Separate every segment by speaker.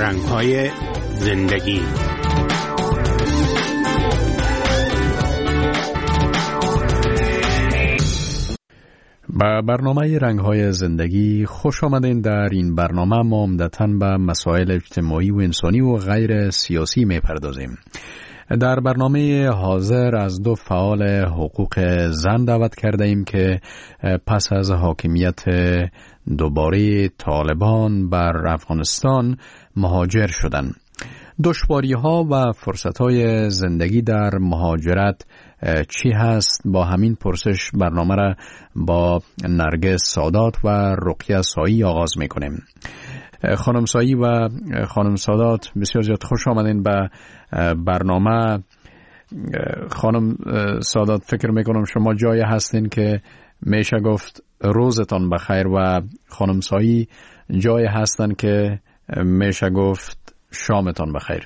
Speaker 1: رنگ‌های زندگی.
Speaker 2: با برنامه رنگ‌های زندگی خوش آمدین. در این برنامه ما عمدتاً به مسائل اجتماعی و انسانی و غیر سیاسی می‌پردازیم. در برنامه حاضر از دو فعال حقوق زن دعوت کرده ایم که پس از حاکمیت دوباره طالبان بر افغانستان مهاجر شدند. دشواری‌ها و فرصت‌های زندگی در مهاجرت چی هست؟ با همین پرسش برنامه را با نرگس سادات و رقیه سایی آغاز می‌کنیم. خانم سایی و خانم سادات بسیار زیاد خوش آمدین به برنامه. خانم سادات، فکر میکنم شما جای هستین که میشه گفت روزتان بخیر و خانم سایی جای هستن که میشه گفت شامتان بخیر.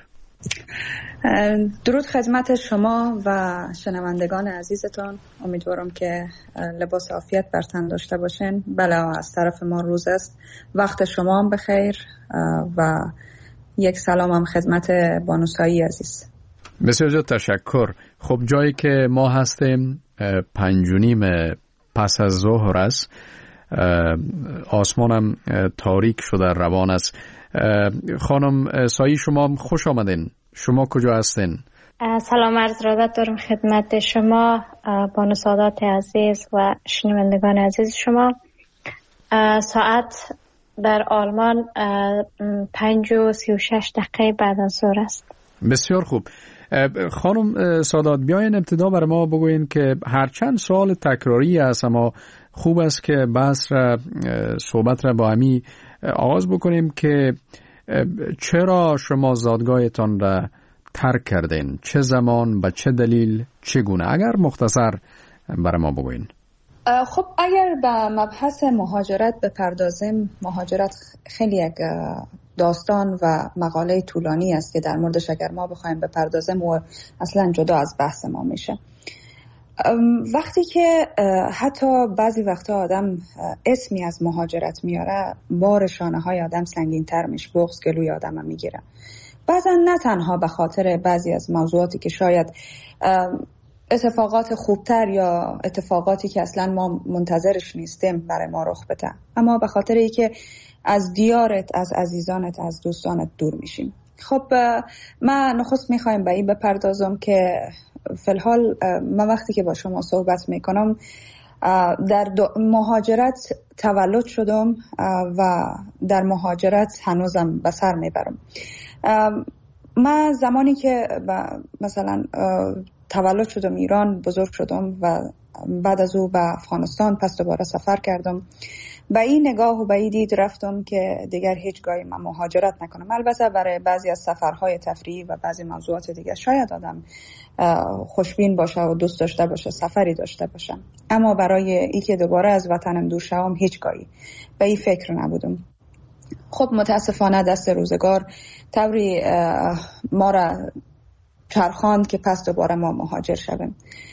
Speaker 3: درود خدمت شما و شنوندگان عزیزتان. امیدوارم که لباس عافیت بر تن داشته باشین. بله، از طرف ما روز است. وقت شما هم بخیر و یک سلام هم خدمت بانو سایی عزیز.
Speaker 2: بسیار زیاد تشکر. خب جایی که ما هستیم 5:30 پس از ظهر است. آسمانم تاریک شده، روان است. خانم سایی شما خوش آمدین. شما کجا هستین؟
Speaker 4: سلام عرض ارادت دارم خدمت شما بانو سادات عزیز و شنوندگان عزیز شما. ساعت در آلمان 5:36 بعد از ظهر است. بسیار
Speaker 2: خوب. خانم سادات، بیاین ابتدا برای ما بگوین که هرچند سوال تکراری است اما خوب است که بحث را صحبت را با همی آغاز بکنیم که چرا شما زادگاهتان را ترک کردین؟ چه زمان، به چه دلیل، چگونه؟ اگر مختصر برای ما بگوین.
Speaker 3: خب اگر به مبحث مهاجرت بپردازیم، مهاجرت خیلی یک داستان و مقاله طولانی است که در موردش اگر ما بخوایم بپردازیم و اصلا جدا از بحث ما میشه. وقتی که حتی بعضی وقتا آدم اسمی از مهاجرت میاره، بار شانه های آدم سنگین تر میشه، بغض گلوی آدم میگیره. بعضا نه تنها به خاطر بعضی از موضوعاتی که شاید اتفاقات خوبتر یا اتفاقاتی که اصلا ما منتظرش نیستیم برای ما رخ بده، اما به خاطر ای که از دیارت، از عزیزانت، از دوستانت دور میشیم. خب من نخست میخوایم به این بپردازم که فی الحال من وقتی که با شما صحبت میکنم در مهاجرت تولد شدم و در مهاجرت هنوزم به سر میبرم. من زمانی که مثلا تولد شدم ایران، بزرگ شدم و بعد از او به افغانستان پس دوباره سفر کردم. به این نگاه و به این دید رفتم که دیگر هیچگاهی من مهاجرت نکنم. البته برای بعضی از سفرهای تفریحی و بعضی موضوعات دیگه شاید آدم خوشبین باشه و دوست داشته باشه سفری داشته باشه، اما برای این که دوباره از وطنم دور شوم هیچگاهی به این فکر نبودم. خب متاسفانه دست روزگار طوری ما را چرخاند که پس دوباره ما مهاجر شویم.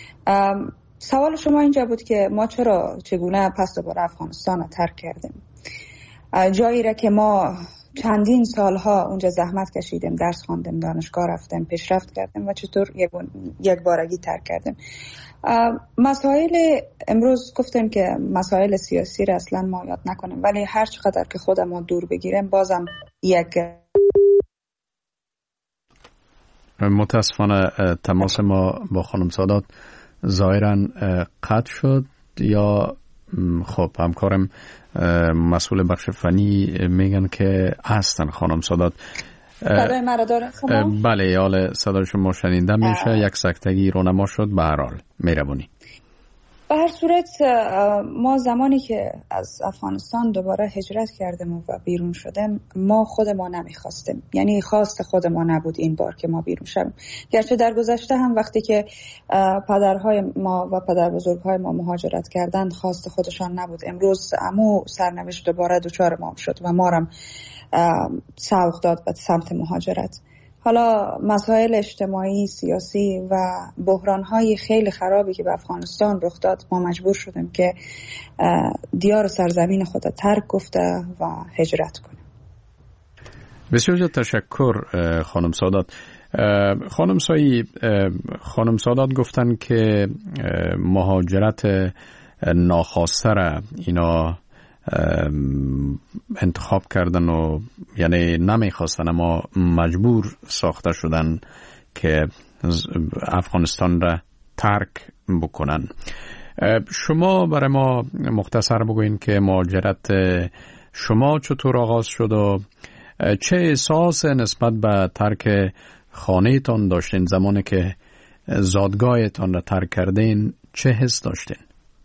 Speaker 3: سوال شما اینجا بود که ما چگونه پس دوباره افغانستان را ترک کردیم، جایی را که ما چندین سالها اونجا زحمت کشیدیم، درس خواندیم، دانشگاه رفتیم، پیشرفت کردیم و چطور یک بارگی ترک کردیم. مسائل امروز گفتیم که مسائل سیاسی را اصلا ما یاد نکنیم، ولی هر چقدر که خودمون دور بگیریم بازم یک
Speaker 2: متاسفانه تماس ما با خانم سادات ظاهراً قطع شد، یا خب همکارم مسئول بخش فنی میگن که هستن. خانم سادات
Speaker 3: صدای مرا داره شما؟
Speaker 2: بله، حال صدای شما شنیده میشه. یک سکتگی رونما شد. به هر حال مهربانی.
Speaker 3: به هر صورت ما زمانی که از افغانستان دوباره هجرت کردیم و بیرون شدیم، ما خود ما نمیخواستیم، یعنی خواست خود ما نبود این بار که ما بیرون شدیم. گرچه در گذشته هم وقتی که پدرهای ما و پدر بزرگهای ما مهاجرت کردند خواست خودشان نبود. امروز امو سرنوشت دوباره دچار ما شد و ما هم سوق داد به سمت مهاجرت. حالا مسائل اجتماعی، سیاسی و بحران‌های خیلی خرابی که به افغانستان رخ داد، ما مجبور شدیم که دیار سرزمین خود ترک گفته و هجرت کنیم.
Speaker 2: بسیار تشکر خانم سادات. خانم سادات گفتن که مهاجرت ناخواسته را اینا انتخاب کردن و یعنی نمیخواستن اما مجبور ساخته شدن که افغانستان را ترک بکنن. شما برای ما مختصر بگوین که مهاجرت شما چطور آغاز شد و چه احساس نسبت به ترک خانه تان داشتین؟ زمانی که زادگاهتان را ترک کردین چه حس داشتین؟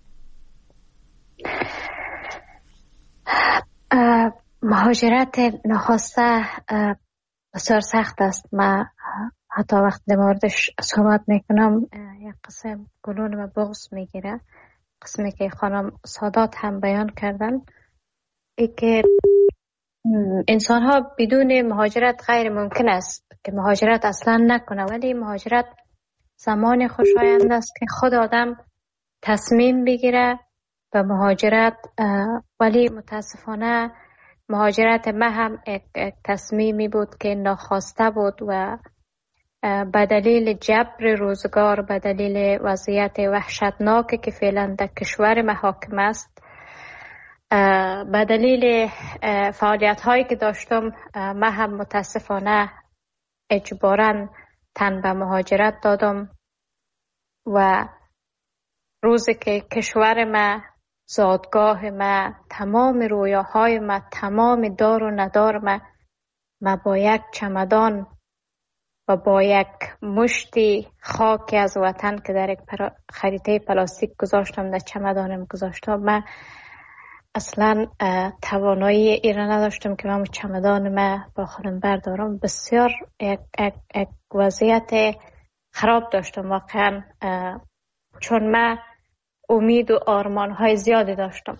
Speaker 4: مهاجرت ناخواسته بسیار سخت است. من حتی وقت در موردش صحبت میکنم یک قسم گلون و بغض میگیره. قسمی که خانم سادات هم بیان کردن ای که انسان ها بدون مهاجرت غیر ممکن است که مهاجرت اصلا نکنه، ولی مهاجرت زمان خوشایند است که خود آدم تصمیم بگیره به مهاجرت. ولی متاسفانه مهاجرت من هم یک تصمیمی بود که ناخواسته بود و به دلیل جبر روزگار، به دلیل وضعیت وحشتناکی که فعلا در کشور ما حاکم است، به دلیل فعالیت هایی که داشتم من هم متاسفانه اجباراً تن به مهاجرت دادم و روزی که کشور ما، زادگاه ما، تمام رویاهای ما، تمام دار و ندار ما با یک چمدان و با یک مشتی خاک از وطن که در یک خریطه پلاستیک گذاشتم در چمدانم گذاشتم، من اصلا توانایی ایران نداشتم که من چمدان ما با خودم بردارم. بسیار یک وضعیت خراب داشتم واقعا، چون من امید و آرمان های زیادی داشتم،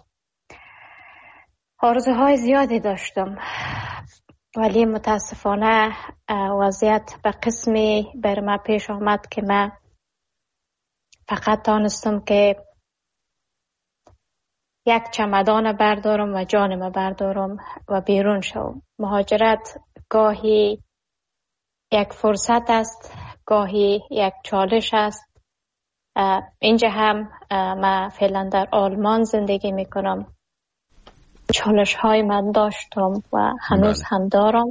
Speaker 4: آرزوهای زیادی داشتم، ولی متاسفانه وضعیت به قسمی بر من پیش آمد که من فقط دانستم که یک چمدان بردارم و جانم بردارم و بیرون شوم. مهاجرت گاهی یک فرصت است، گاهی یک چالش است. اینجا هم من فعلا در آلمان زندگی میکنم. چالش های من داشتم و هنوز هم دارم،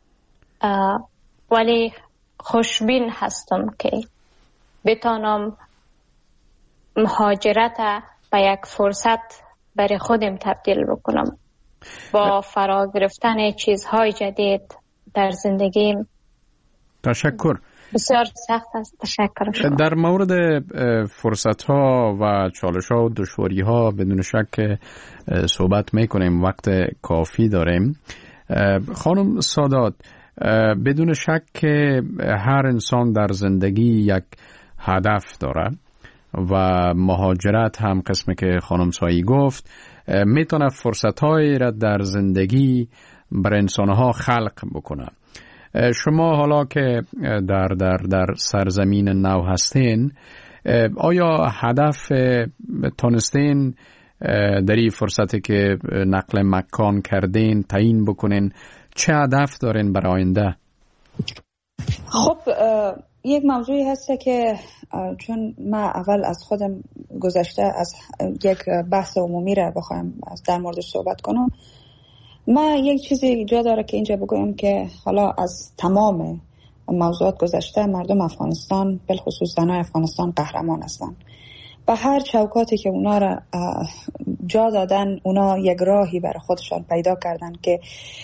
Speaker 4: ولی خوشبین هستم که بتانم مهاجرت به یک فرصت برای خودم تبدیل بکنم با فرا گرفتن چیزهای جدید در زندگیم.
Speaker 2: تشکر.
Speaker 4: بسیار سخت است. تشکر شما.
Speaker 2: در مورد فرصت ها و چالش ها و دشواری ها بدون شک صحبت میکنیم، وقت کافی داریم. خانم سادات، بدون شک که هر انسان در زندگی یک هدف داره و مهاجرت هم قسمی که خانم سایی گفت میتونه فرصت هایی را در زندگی برای انسان ها خلق بکنه. شما حالا که در سرزمین نو هستین، آیا هدف تانستین در این فرصتی که نقل مکان کردین تعیین بکنین؟ چه هدف دارین برای آینده؟
Speaker 3: خب یک موضوعی هسته که چون من اول از خودم گذشته از یک بحث عمومی را بخوایم در موردش صحبت کنم، من یک چیزی جا داره که اینجا بگویم که حالا از تمام موضوعات گذشته مردم افغانستان، بالخصوص زنای افغانستان، قهرمان هستند. به هر چوکاتی که اونا را جا دادن، اونا یک راهی برای خودشان پیدا کردن که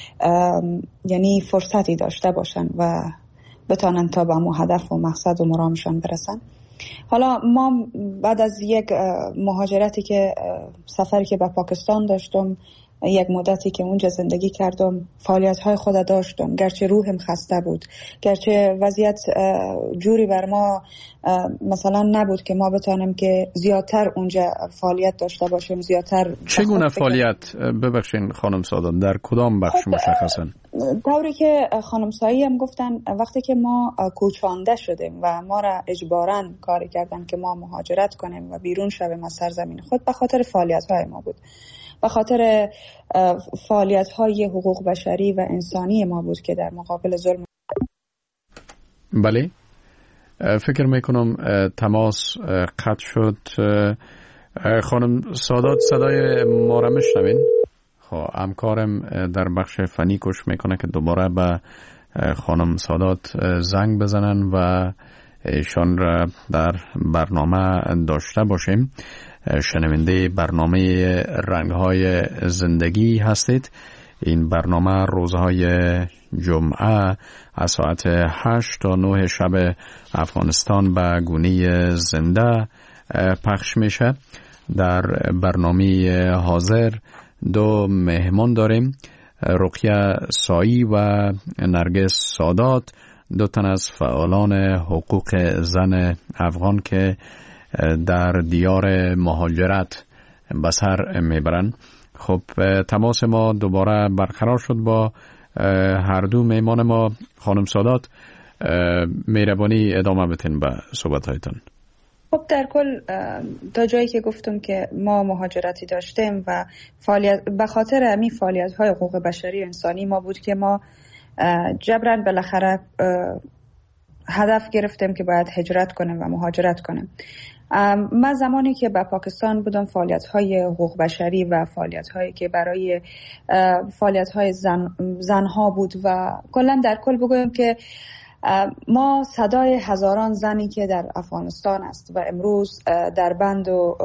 Speaker 3: یعنی فرصتی داشته باشن و بتانن تا به مو هدف و مقصد و مرامشان برسن. حالا ما بعد از یک مهاجرتی که سفری که به پاکستان داشتم، یک مدتی که اونجا زندگی کردم، فعالیت‌های خود داشتم، گرچه روحم خسته بود، گرچه وضعیت جوری بر ما مثلا نبود که ما بتانیم که زیادتر اونجا فعالیت داشته باشیم، زیادتر.
Speaker 2: چگونه فعالیت؟ ببخشین خانم سادات، در کدام بخش مشخصا؟
Speaker 3: طوری که خانم سایی هم گفتن، وقتی که ما کوچانده شدیم و ما را اجباراً کاری کردن که ما مهاجرت کنیم و بیرون شویم از سرزمین خود، به خاطر فعالیت‌های ما بود. به خاطر فعالیت‌های حقوق بشری و انسانی ما بود که در مقابل ظلم.
Speaker 2: بله، فکر میکنم تماس قطع شد. خانم سادات صدای ما را میشنوین؟ خب همکارم در بخش فنی کوشش میکنه که دوباره به خانم سادات زنگ بزنن و ایشان را در برنامه داشته باشیم. شنونده برنامه رنگ‌های زندگی هستید. این برنامه روزهای جمعه از ساعت 8 تا 9 شب افغانستان به گونه زنده پخش میشه. در برنامه حاضر دو مهمان داریم، رقیه سایی و نرگس سادات، دو تن از فعالان حقوق زن افغان که در دیار مهاجرت به سر میبرند. خب تماس ما دوباره برقرار شد با هر دو مهمان ما. خانم سادات، مهربانی ادامه بدین به صحبت‌هایتون.
Speaker 3: خب در کل تا جایی که گفتم که ما مهاجرتی داشتیم و به خاطر همین فعالیت‌های حقوق بشری و انسانی ما بود که ما جبران بالاخره هدف گرفتیم که باید هجرت کنیم و مهاجرت کنیم. من زمانی که به پاکستان بودم فعالیت‌های حقوق بشری و فعالیت‌هایی که برای فعالیت‌های زنها بود و کلاً در کل بگویم که ما صدای هزاران زنی که در افغانستان است و امروز در بند و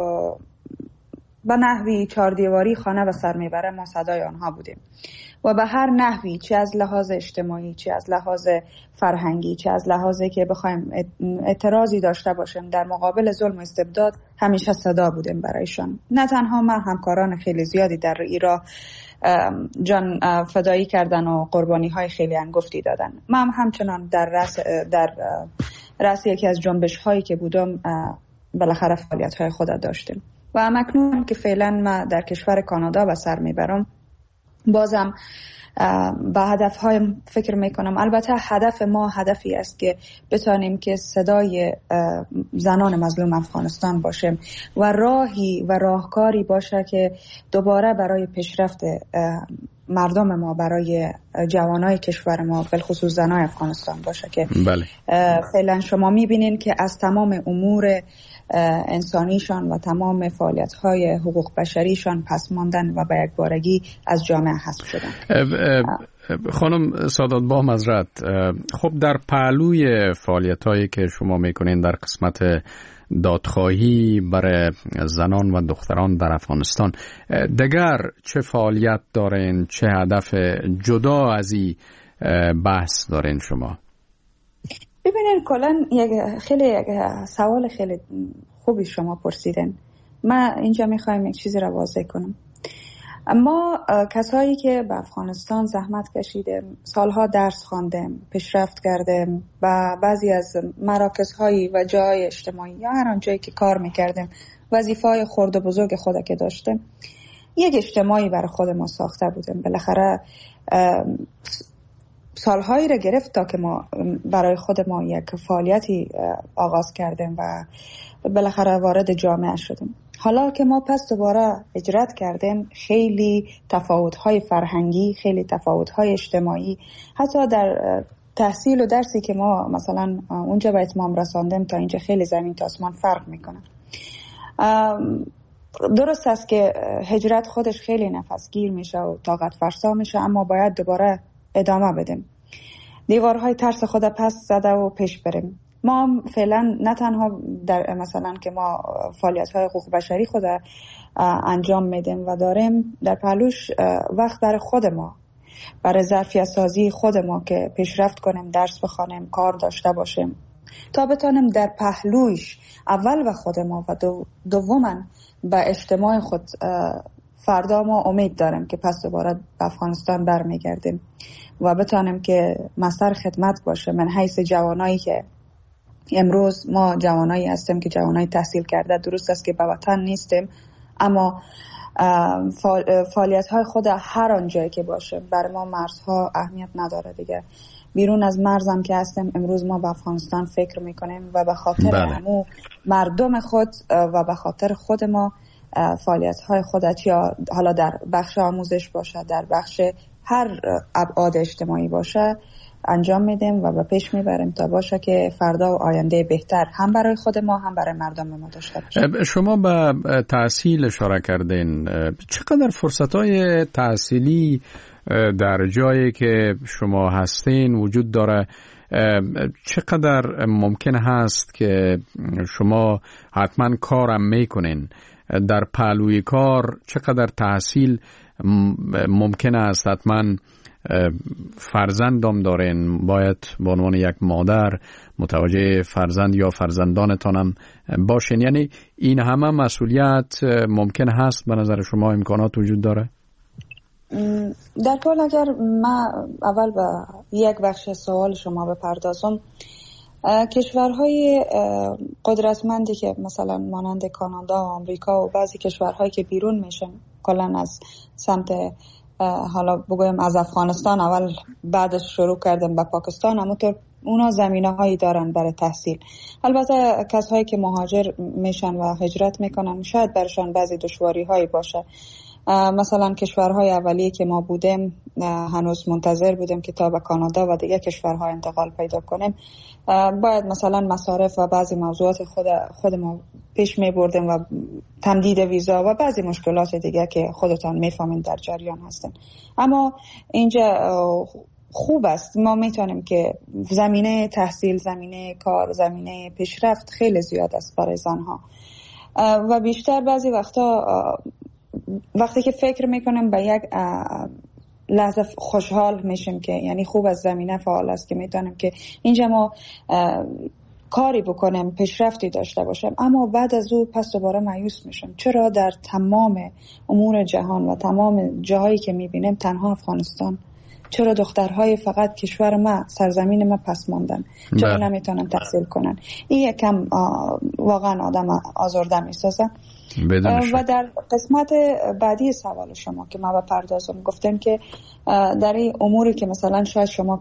Speaker 3: به نحوی 4 دیواری خانه به سر میبره، ما صدای آنها بودیم و به هر نحوی، چه از لحاظ اجتماعی، چه از لحاظ فرهنگی، چه از لحاظی که بخوایم اعتراضی داشته باشیم در مقابل ظلم و استبداد، همیشه صدا بودیم برایشان. نه تنها من، همکاران خیلی زیادی در ایران جان فدایی کردن و قربانی های خیلی انگفتی دادن. من همچنان در رأس یکی از جنبش هایی که بودم بالاخره فعالیت های خود داشتیم و اکنون که فعلا من در کشور کانادا به سر میبرم، بازم به هدف های فکر میکنم. البته هدف ما هدفی است که بتانیم که صدای زنان مظلوم افغانستان باشیم و راهی و راهکاری باشه که دوباره برای پیشرفت مردم ما، برای جوانای کشور ما، بالخصوص زنای افغانستان باشه که
Speaker 2: بله.
Speaker 3: فعلا شما میبینین که از تمام امور انسانیشان و تمام فعالیت‌های حقوق بشریشان پس ماندن و به یک بارگی از جامعه حذف شدن.
Speaker 2: خانم سادات، با معذرت، خب در پهلوی فعالیت‌هایی که شما میکنین در قسمت دادخواهی برای زنان و دختران در افغانستان، دیگر چه فعالیت دارین؟ چه هدف جدا از این بحث دارین شما؟
Speaker 3: ببینید کلاً خیلی سوال خیلی خوبی شما پرسیدن. من اینجا میخوایم یک چیزی را واضح کنم. ما کسایی که به افغانستان زحمت کشیدیم، سالها درس خواندیم، پیشرفت کردیم و بعضی از مراکزهایی و جای اجتماعی یا هر آنجایی که کار میکردیم وظیفه‌های خرد و بزرگ خود که داشتیم، یک اجتماعی برای خود ما ساخته بودیم. بالاخره سالهایی را گرفت تا که ما برای خود ما یک فعالیتی آغاز کردیم و بالاخره وارد جامعه شدیم. حالا که ما پس دوباره هجرت کردیم، خیلی تفاوت‌های فرهنگی، خیلی تفاوت‌های اجتماعی، حتی در تحصیل و درسی که ما مثلا اونجا به اتمام رساندیم تا اینجا خیلی زمین تا آسمان فرق میکنه. درست است که هجرت خودش خیلی نفسگیر میشه و طاقت فرسا میشه، اما باید دوباره ادامه بدیم، دیوارهای ترس خود پس زده و پیش بریم. ما فعلا نه تنها در مثلا که ما فعالیت‌های حقوق بشری خود انجام میدیم و داریم در پهلوش وقت برای خود ما، برای ظرفیت سازی خود ما که پیشرفت کنیم، درس بخوانیم، کار داشته باشیم تا بتونیم در پهلوش اول و خود ما و دوما به اجتماع خود. فردا ما امید داریم که پس دوباره به افغانستان برمیگردیم و بتونیم که مصدر خدمت باشه من حیث جوانایی که امروز ما جوانایی هستیم که جوانای تحصیل کرده. درست است که به وطن نیستیم، اما فعالیت‌های خود هر آنجایی که باشه برای ما مرزها اهمیت نداره دیگه. بیرون از مرزم که هستیم، امروز ما به افغانستان فکر میکنیم و به خاطر همو مردم خود و به خاطر خود ما فعالیت های خودت، یا حالا در بخش آموزش باشه، در بخش هر ابعاد اجتماعی باشه، انجام میدیم و به پیش میبریم تا باشه که فردا و آینده بهتر هم برای خود ما هم برای مردم ما داشته باشیم.
Speaker 2: شما به تحصیل اشاره کردین. چقدر فرصت‌های تحصیلی در جایی که شما هستین وجود داره؟ چقدر ممکن هست که شما حتما کارم میکنین؟ در پهلوی کار چقدر تحصیل ممکن است؟ حتما فرزندم دارین، باید به عنوان یک مادر متوجه فرزند یا فرزندانتانم باشین. یعنی این همه مسئولیت ممکن هست به نظر شما؟ امکانات وجود داره؟
Speaker 3: در کل اگر من اول به یک بخش سوال شما بپردازم، کشورهای قدرتمندی که مثلا مانند کانادا و آمریکا و بعضی کشورهایی که بیرون میشن کلا از سمت حالا بگویم از افغانستان، اول بعدش شروع کردن به پاکستان، همونطور اونا زمینه‌هایی دارن برای تحصیل. البته کسایی که مهاجر میشن و هجرت میکنن شاید برشان بعضی دشواری‌هایی باشه. مثلا کشورهای اولیه که ما بودیم هنوز منتظر بودیم که تا به کانادا و دیگه کشورها انتقال پیدا کنیم، باید مثلا مصارف و بعضی موضوعات خود ما پیش می بردیم و تمدید ویزا و بعضی مشکلات دیگه که خودتان میفهمین در جریان هستن. اما اینجا خوب است، ما میتونیم که زمینه تحصیل، زمینه کار، زمینه پیشرفت خیلی زیاد است برای زنها و بیشتر بعضی وقتی که فکر میکنم به یک لحظه خوشحال میشم که یعنی خوب از زمینه فعال است که میتونم که اینجا ما کاری بکنم، پیشرفتی داشته باشم، اما بعد از او پس دوباره مایوس میشم. چرا در تمام امور جهان و تمام جاهایی که میبینم تنها افغانستان، چرا دخترهای فقط کشور ما، سرزمین ما پس ماندن؟ چرا نمیتونن تحصیل کنن؟ این یکم واقعا آدم آزرده میسازه. و در قسمت بعدی سوال شما که ما بپردازم، گفتم که در این اموری که مثلا شاید شما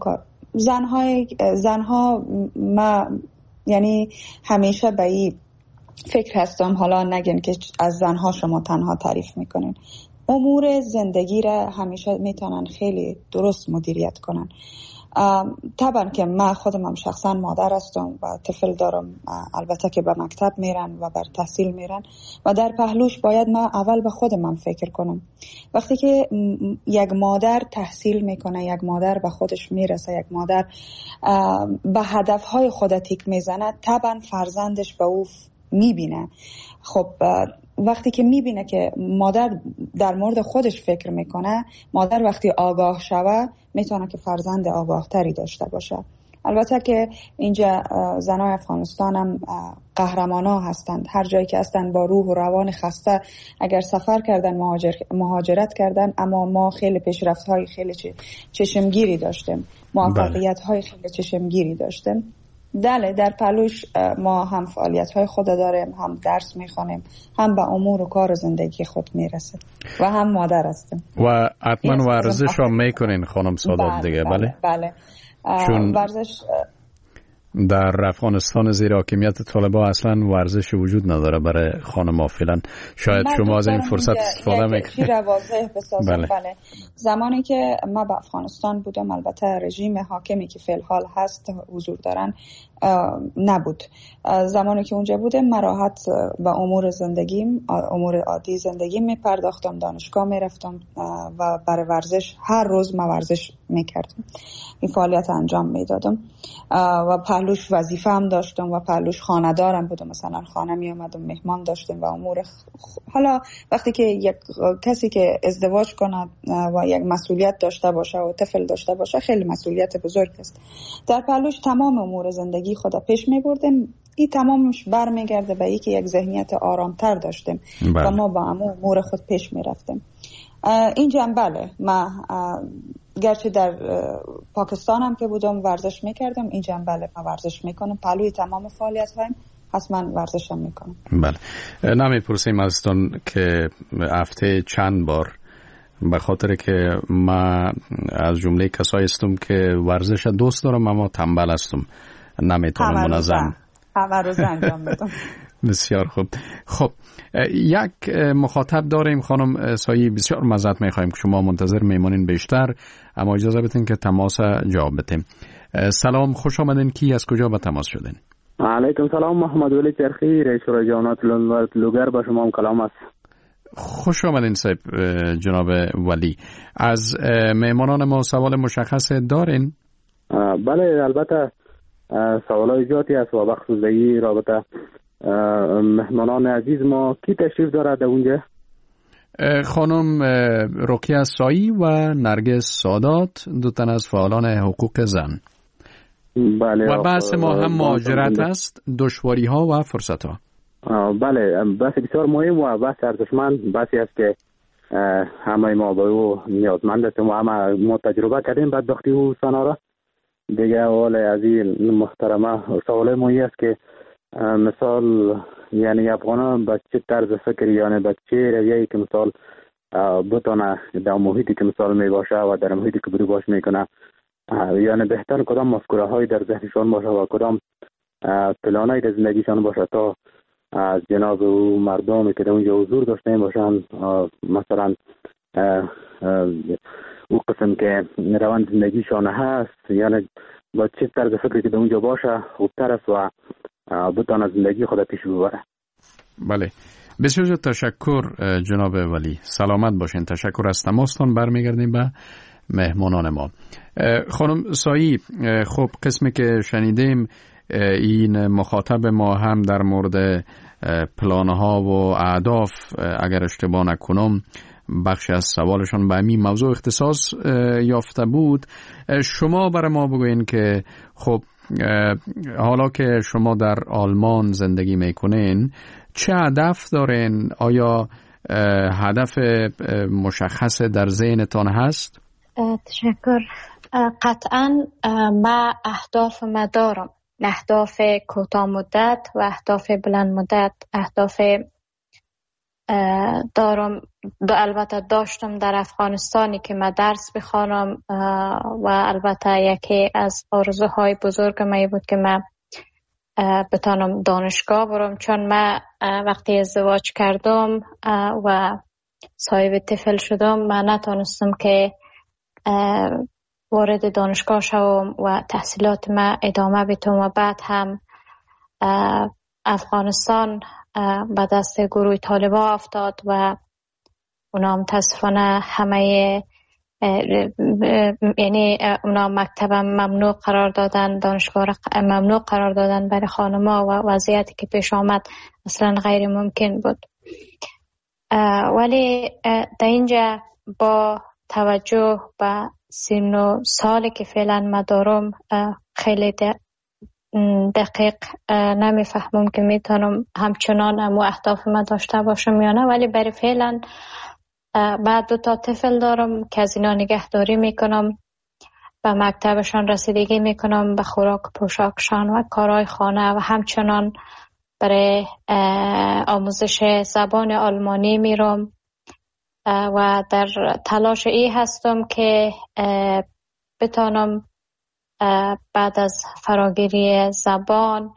Speaker 3: زنها ما یعنی همیشه به این فکر هستم، حالا نگین که از زنها شما تنها تعریف میکنین، امور زندگی را همیشه میتونن خیلی درست مدیریت کنن. طبعا که من خودم هم شخصا مادر هستم و طفل دارم، البته که به مکتب میرن و بر تحصیل میرن و در پهلوش باید من اول به خودم فکر کنم. وقتی که یک مادر تحصیل میکنه، یک مادر به خودش میرسه، یک مادر به هدفهای خود تیک میزنه، طبعا فرزندش به او میبینه. خب وقتی که میبینه که مادر در مورد خودش فکر میکنه، مادر وقتی آگاه شوه میتونه که فرزند آگاه تری داشته باشه. البته که اینجا زنای افغانستان هم قهرمانا هستند، هر جایی که هستند با روح و روان خسته اگر سفر کردن، مهاجرت کردن، اما ما خیلی پیشرفت های خیلی چشمگیری داشتیم، موفقیت های خیلی چشمگیری داشتیم. در پلوش ما هم فعالیت های خود داریم، هم درس میخوانیم، هم به امور و کار و زندگی خود میرسیم و هم مادر هستیم.
Speaker 2: و حتما ورزش هم میکنین خانم سادات دیگه؟
Speaker 3: بله.
Speaker 2: چون
Speaker 3: ورزش
Speaker 2: در افغانستان زیر حاکمیت طالبان اصلا ورزش وجود نداره برای خانم‌ها فعلا. شاید شما از این فرصت استفاده میکنید.
Speaker 3: بله. زمانی که ما به افغانستان بودم، البته رژیم حاکمی که فی الحال هست حضور دارن نبود. زمانی که اونجا بودم من راحت به امور زندگیم، امور عادی زندگیم میپرداختم، دانشگاه میرفتم و برای ورزش هر روز من ورزش میکردم، این فعالیت انجام میدادم و پهلوش وظیفه هم داشتم و پهلوش خانه دارم بودم، مثلا خانه می اومدم، مهمان داشتم و امور حالا وقتی که یک کسی که ازدواج کنه و یک مسئولیت داشته باشه و طفل داشته باشه خیلی مسئولیت بزرگ است. در پهلوش تمام امور زندگی خود پیش می بردم. این تمامش برمیگرده به اینکه یک ذهنیت آرامتر داشتیم و ما با امور خود پیش می رفتیم. اینجا بله، من گرچه در پاکستان هم که بودم ورزش میکردم، اینجا بله من ورزش میکنم، پهلوی تمام فعالیت هایم حتما ورزش هم میکنم.
Speaker 2: بله. نمیپرسیم ازتون که هفته چند بار، به خاطر که من از جمله کسایی هستم که ورزش دوست دارم اما تنبل هستم، نمیتونم منظم
Speaker 3: همه روز انجام میدم.
Speaker 2: بسیار خوب. خب یک مخاطب داریم خانم سایی، بسیار معذرت میخوایم که شما منتظر میمانین بیشتر، اما اجازه بدین که تماس جواب بدیم. سلام، خوش آمدین. کی از کجا به تماس شدین؟
Speaker 5: علیکم سلام، محمد ولی چرخی، رئیس شورای جامعات لوگر، با شما هم کلام است.
Speaker 2: خوش آمدین صاحب جناب ولی. از میمانان ما سوال مشخص دارین؟
Speaker 5: بله البته سوالای زیادی است و بخصوص این رابطه مهمانان عزیز ما کی تشریف دارد در اونجا؟
Speaker 2: خانم رقیه سایی و نرگس سادات، دو تن از فعالان حقوق زن.
Speaker 5: بله.
Speaker 2: و بحث ما هم مهاجرت است، دشواری ها و فرصت ها.
Speaker 5: بله، بحث بسیار مهم و بحث ارزشمند، بحثی است که همه ما به او نیازمند هستیم و همه ما تجربه کردیم بدبختی او سنارا دیگه. حال از این محترمه سوال مهمی است که مثال یعنی افغان به چه طرز فکری یعنی به چه رویه‌ای که مثال بتونه در محیطی که مثال می باشه و در محیطی که برو باش میکنه، یعنی بهتر کدام مفکوره های در ذهنشان باشه و کدام پلانای در زندگیشان باشه تا از جناب او مردمی که در اونجا حضور داشته باشن، مثلا او قسم که روند زندگیشان هست، یعنی با چه طرز فکری که در اونجا باشه خوبتر است و بتونه زندگی خود پیش ببره.
Speaker 2: بله، بسیار تشکر جناب ولی، سلامت باشین. تشکر از تماستان. برمیگردیم به مهمانان ما. خانم سایی، خب قسمی که شنیدیم این مخاطب ما هم در مورد پلانها و اهداف اگر اشتباه نکنم بخشی از سوالشان به همین موضوع اختصاص یافته بود. شما برای ما بگوین که خب حالا که شما در آلمان زندگی میکنین چه هدف دارین؟ آیا هدف مشخص در ذهنتان هست؟
Speaker 4: تشکر. قطعا ما اهداف ما دارم، اهداف کوتاه مدت و اهداف بلند مدت. اهداف دارم البته داشتم در افغانستانی که من درس بخوانم و البته یکی از آرزوهای بزرگ من بود که من بتانم دانشگاه برم، چون من وقتی ازدواج کردم و صاحب طفل شدم من نتونستم که وارد دانشگاه شوم و تحصیلات من ادامه بدم و بعد هم افغانستان به دست گروه طالبان افتاد و اونا متاسفانه همه یعنی اونا مکتب ممنوع قرار دادن، دانشگاه ممنوع قرار دادن برای خانم‌ها و وضعیتی که پیش آمد اصلا غیر ممکن بود. ولی در اینجا با توجه به سن و سالی که فعلا ما دارم خیلی دقیق نمیفهمم که میتونم همچنان امو اهداف ما داشته باشم یا نه، ولی برای فعلا بعد 2 طفل دارم که از اینا نگهداری میکنم، به مکتبشان رسیدگی میکنم، به خوراک پوشاکشان و کارهای خانه و همچنان برای آموزش زبان آلمانی میرم و در تلاش ای هستم که بتانم بعد از فراگیری زبان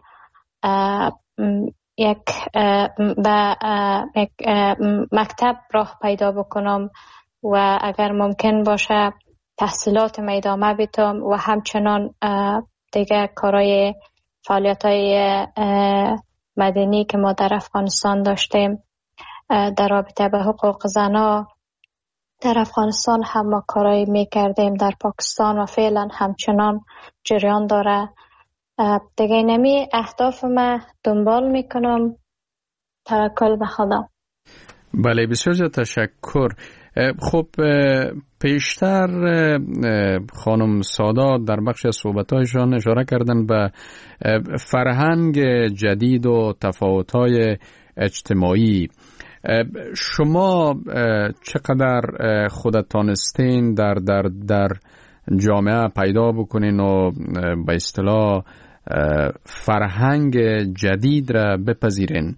Speaker 4: یک مکتب راه پیدا بکنم و اگر ممکن باشه تحصیلات ادامه بدم و همچنان دیگه کارهای فعالیت‌های مدنی که ما در افغانستان داشتیم در رابطه به حقوق زنها در افغانستان هم ما کارایی میکردیم، در پاکستان و فعلا همچنان جریان داره. دیگه نمی اهداف ما دنبال میکنم. توکل به خدا.
Speaker 2: بله، بسیار تشکر. خب پیشتر خانم سادات در بخش از صحبتایشان اشاره کردن به فرهنگ جدید و تفاوت‌های اجتماعی. شما چقدر خودت تانستین در جامعه پیدا بکنین و به اصطلاح فرهنگ جدید را بپذیرین؟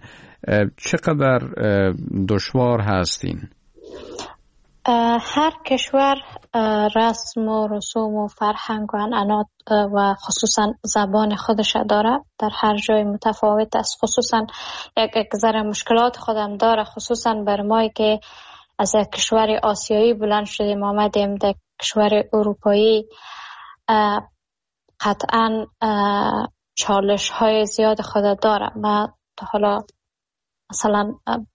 Speaker 2: چقدر دشوار هستین؟
Speaker 4: هر کشور رسم و رسوم و فرهنگ و عنعنات و خصوصا زبان خودش داره. در هر جای متفاوت است. خصوصا یک ذره مشکلات خودم داره، خصوصا بر ما که از یک کشور آسیایی بلند شدیم آمدیم در کشور اروپایی. قطعا چالش های زیاد خود داره. من تا حالا مثلا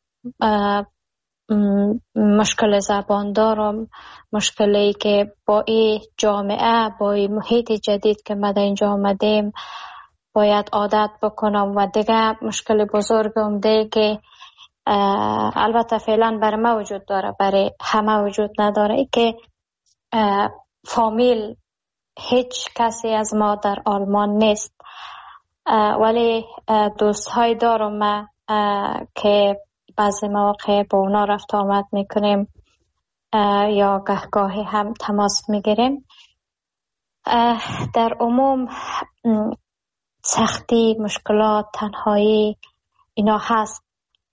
Speaker 4: مشکل زبان دارم، مشکلی که با این جامعه، با این محیط جدید که ما در اینجا آمدیم باید عادت بکنم. و دیگه مشکل بزرگم دیگه که البته فعلا برای ما وجود داره، برای همه وجود نداره، ای که فامیل هیچ کسی از ما در آلمان نیست، ولی دوست های دارم ما که بعضی مواقع با اونا رفت آمد میکنیم یا گاهی هم تماس میگیریم. در عموم سختی، مشکلات، تنهایی اینا هست،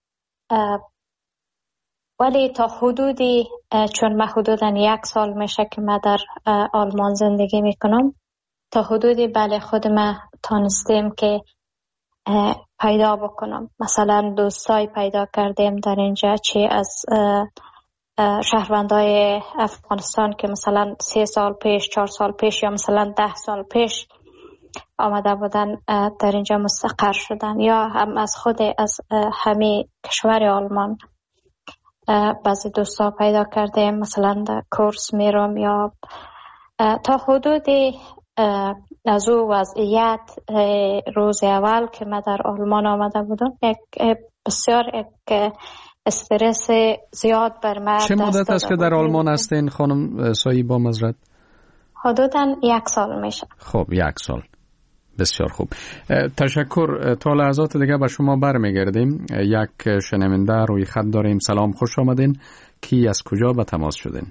Speaker 4: ولی تا حدودی چون من حدوداً 1 سال میشه که من در آلمان زندگی میکنم، تا حدودی بله خود من تانستیم که پیدا بکنم. مثلا دوستای پیدا کردیم در اینجا، چه از شهروندای افغانستان که مثلا 3 سال پیش، 4 سال پیش یا مثلا 10 سال پیش آمده بودن در اینجا مستقر شدن، یا هم از خود از همه کشور آلمان بعضی دوستا پیدا کردیم. مثلا در کورس میرم یا تا حدودی از او وضعیت روز اول که من در آلمان آمده بودم بسیار استرس زیاد بر من.
Speaker 2: چه مدت است که در آلمان هستین خانم سایی با مزرد؟
Speaker 4: حدوداً 1 سال میشه.
Speaker 2: خب 1 سال، بسیار خوب. تشکر. تا لحظات دیگه به شما برمیگردیم. یک شنونده روی خط داریم. سلام، خوش آمدین. کی از کجا به تماس شدین؟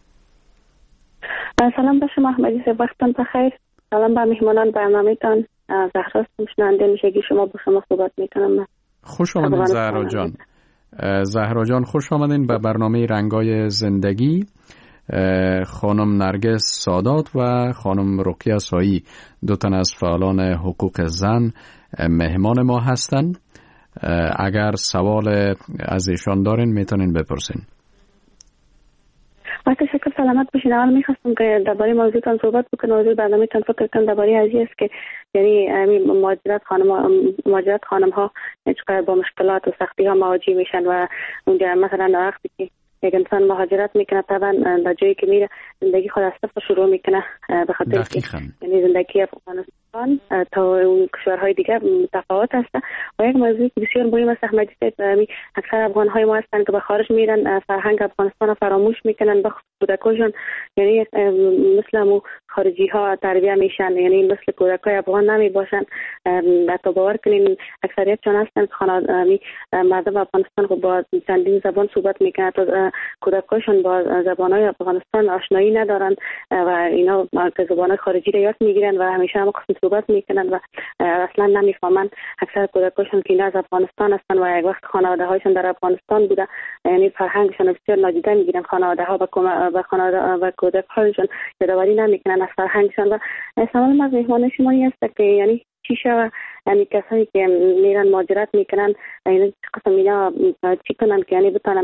Speaker 6: سلام به شما احمدی صاحب، وقتتان بخیر. سلام به مهمانان برنامه‌تان. زهرا شنونده میشگی شما با شما صحبت میکنم.
Speaker 2: خوش آمدین زهرا جان. زهرا جان خوش آمدین به برنامه رنگای زندگی. خانم نرگس سادات و خانم رقیه سایی، 2 تن از فعالان حقوق زن مهمان ما هستن. اگر سوال از ایشان دارین میتونین بپرسین.
Speaker 6: تشکر، سلامت باشین. اول میخواستم که درباره موضوعتان صحبت بکنم. موضوع برنامه‌تان فکر کنم درباره ازی است که یعنی مهاجرت خانم ها چقدر با مشکلات و سختی ها مواجه میشن و اونجا مثلا وقتی که یک انسان مهاجرت میکنه طبعا در جایی که میره زندگی خود از صفر شروع میکنه، به خاطر که یعنی زندگی افغانستان تا اون کشورهای دیگه متفاوت است. و یک موضوع بسیار مهم است احمدی صاحب، اکثر افغان های ما هستند که به خارج میرن، فرهنگ افغانستان فراموش میکنن، به کودکاشون یعنی مثل مو خارجی ها تربیت میشن، یعنی مثل کودکای افغان نمی باشن. حتی باور کنین اکثریت چون هستند خانواده مردم افغانستان با چندین زبان صحبت میکنن، تا کودکاشون با زبانهای افغانستان آشنایی ندارن و اینا که زبانهای خارجی را یاد میگیرن و همیشه هم قسم صحبت میکنن و اصلا نمیفهمن. اکثر کودکاشون که از افغانستان هستن و یک وقت خانواده هایشون در افغانستان بوده، یعنی فرهنگشون بسیار نادیده میگیرن. خانواده ها و خانواده و کودک هایشون یادآوری نمیکنن از فرهنگشون. و سوال از مهمان شما این است که یعنی چی شود یعنی کسایی که میرن مهاجرت میکنن یعنی قسم اینا چی کنن که یعنی بتونن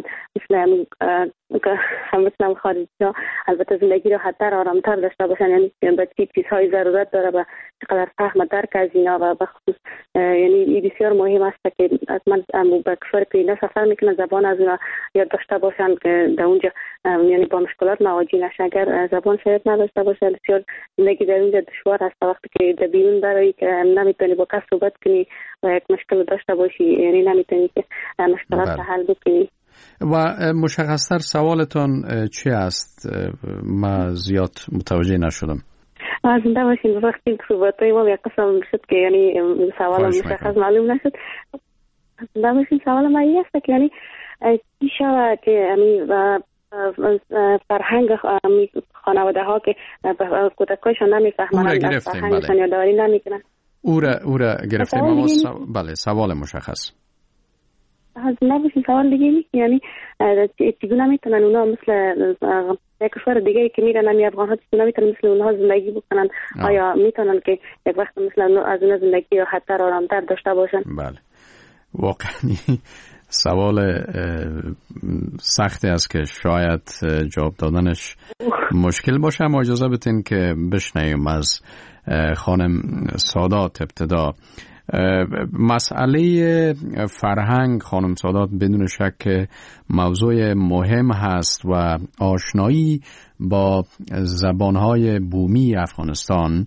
Speaker 6: مثل خارجی ها البته زندگی رو حدتر آرامتر داشته باشن، یعنی به چی چیزهای ضرورت داره و چقدر فهم درک از اینا و بخصوص یعنی بسیار مهم است که حتما به کشور که اینا سفر میکنن زبان از اونا یاد داشته باشن که در اونجا یعنی با مشکلات مواجه نشن. اگر زبان شاید نداشته باشه بسیار زندگی در اونجا دشوار است. وقتی که در بیرون برای که نمیتونی با کس صحبت کنی و یک مشکل داشته باشی یعنی نمیتونی که مشکلات حل بکنی.
Speaker 2: و مشخصتر سوالتون چی است؟ ما زیاد متوجه نشدم.
Speaker 6: زنده باشین. وقتی صحبتای ما یک قسم شد که یعنی سوال مشخص معلوم نشد. زنده باشین. سوال ما این است که یعنی چی شود که یعنی فرهنگ خانواده ها که کودکایشان نمیفهمند فرهنگشان یادآوری نمیکنن.
Speaker 2: او را گرفتیم. بله سوال مشخص.
Speaker 6: نباشین. سوال دیگه نیست یعنی چگونه میتونن اونا مثل یک کشور دیگه که میرن همین افغان‌ها نمیتونن مثل اونها زندگی بکنن؟ آیا میتونن که یک وقت مثل از اون زندگی راحت‌تر و آرام‌تر داشته باشن؟
Speaker 2: بله، واقعا سوال سختی است که شاید جواب دادنش مشکل باشه، اما اجازه بدین که بشنویم از خانم سادات ابتدا. مسئله فرهنگ خانم سادات بدون شک موضوع مهم هست و آشنایی با زبانهای بومی افغانستان.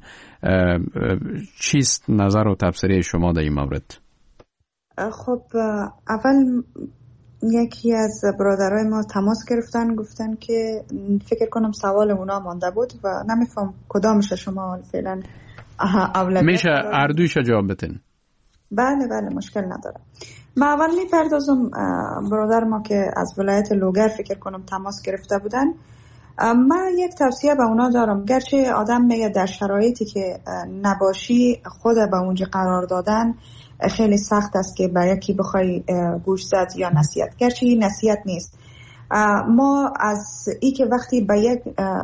Speaker 2: چیست نظر و تبصره شما در این مورد؟
Speaker 3: خب اول یکی از برادرای ما تماس گفتن که فکر کنم سوال اونا مانده بود و نمیفهم کدامش شما فعلا اولویت
Speaker 2: میشه اردویش جواب بدین؟
Speaker 3: بله مشکل نداره. من اول میپردازم برادر ما که از ولایت لوگر فکر کنم تماس گرفته بودن. من یک توصیه به اونا دارم، گرچه آدم میگه در شرایطی که نباشی خود به اونجا قرار دادن خیلی سخت است که به یکی بخوای گوش زد یا نصیحت، گرچه این نصیحت نیست. ما از ای که وقتی به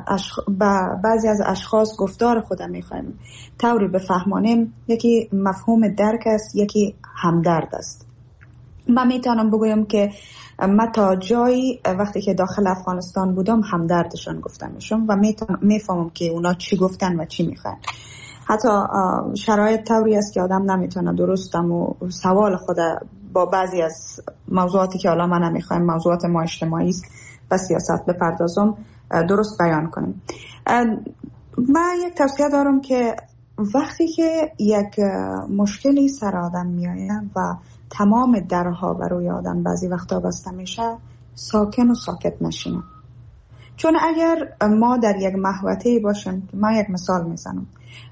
Speaker 3: بعضی از اشخاص گفتار خودم میخوایم طوری بفهمانیم، یکی مفهوم درک است، یکی همدرد است. من میتونم بگویم که من تا جایی وقتی که داخل افغانستان بودم همدردشان گفتم میشم و میفهمم که اونا چی گفتن و چی میخوان. حتی شرایط طوری است که آدم نمیتونه درستم و سوال خود با بعضی از موضوعاتی که حالا من نمیخوایم موضوعات ما اجتماعی است و سیاست بپردازم درست بیان کنیم. من یک توصیه دارم که وقتی که یک مشکلی سر آدم میآید و تمام درها برای آدم بعضی وقتا بسته میشه، ساکن و ساکت نشینه. چون اگر ما در یک محوطه‌ای باشیم، من یک مثال میزنم،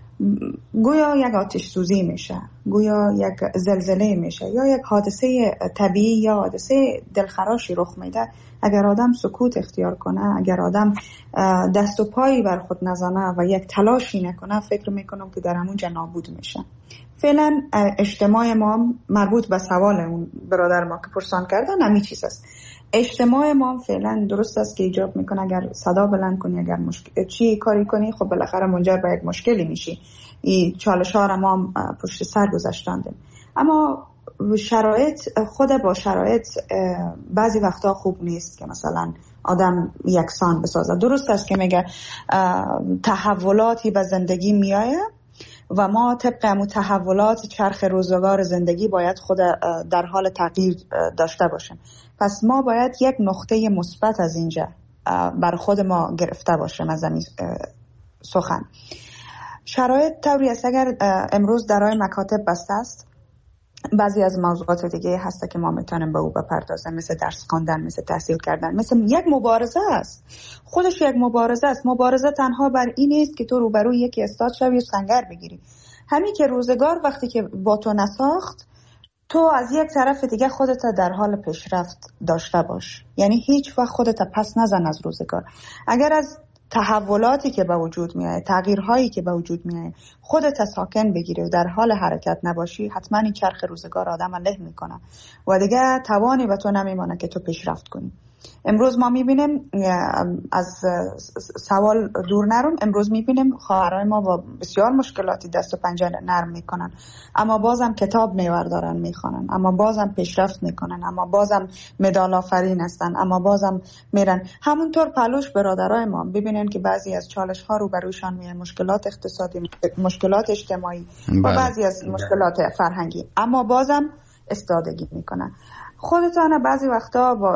Speaker 3: گویا یک آتش سوزی میشه، گویا یک زلزله میشه یا یک حادثه طبیعی یا حادثه دلخراشی رخ میده، اگر آدم سکوت اختیار کنه، اگر آدم دست و پایی بر خود نزنه و یک تلاشی نکنه، فکر میکنم که در همونجا نابود میشه. فعلا اجتماع ما مربوط به سوال اون برادر ما که پرسان کردن همین چیز است. اجتماع ما فعلا درست است که ایجاب میکنه اگر صدا بلند کنی، اگر چی کاری کنی، خب بالاخره منجر به یک مشکلی میشی. این چالش ها را ما پشت سر گذاشتاندیم، اما شرایط خود با شرایط بعضی وقتا خوب نیست که مثلا آدم یکسان بسازه. درست است که میگه تحولاتی به زندگی میایه و ما طبق همون تحولات چرخ روزگار زندگی باید خود در حال تغییر داشته باشیم. پس ما باید یک نقطه مثبت از اینجا بر خود ما گرفته باشیم از این سخن. شرایط طوری است اگر امروز درای مکاتب بسته است، بعضی از موضوعات دیگه هسته که ما میتونیم به او بپردازیم، مثل درس خواندن، مثل تحصیل کردن، مثل یک مبارزه است. خودش یک مبارزه است. مبارزه تنها بر این نیست که تو روبروی یکی استاد شوی و سنگر بگیری. همین که روزگار وقتی که با تو نساخت، تو از یک طرف دیگه خودت در حال پیشرفت داشته باش. یعنی هیچ وقت خودت پس نزن از روزگار. اگر از تحولاتی که به وجود میاد، تغییرهایی که به وجود میاد، خودت ساکن بگیری و در حال حرکت نباشی، حتما این چرخ روزگار آدم له میکنه و دیگه توانی به تو نمیمانه که تو پیشرفت کنی. امروز ما میبینیم، از سوال دور نرم، امروز میبینیم خواهرای ما با بسیار مشکلاتی دست و پنجه نرم میکنن، اما بازم کتاب میوردارن میخوانن، اما بازم پیشرفت میکنن، اما بازم مدال آفرین هستن، اما بازم میرن. همونطور پلوش برادرای ما ببینن که بعضی از چالش ها رو بروشان میاد، مشکلات اقتصادی، مشکلات اجتماعی و بعضی از مشکلات فرهنگی، اما بازم استادگی میکنن. خودتان بعضی وقتا با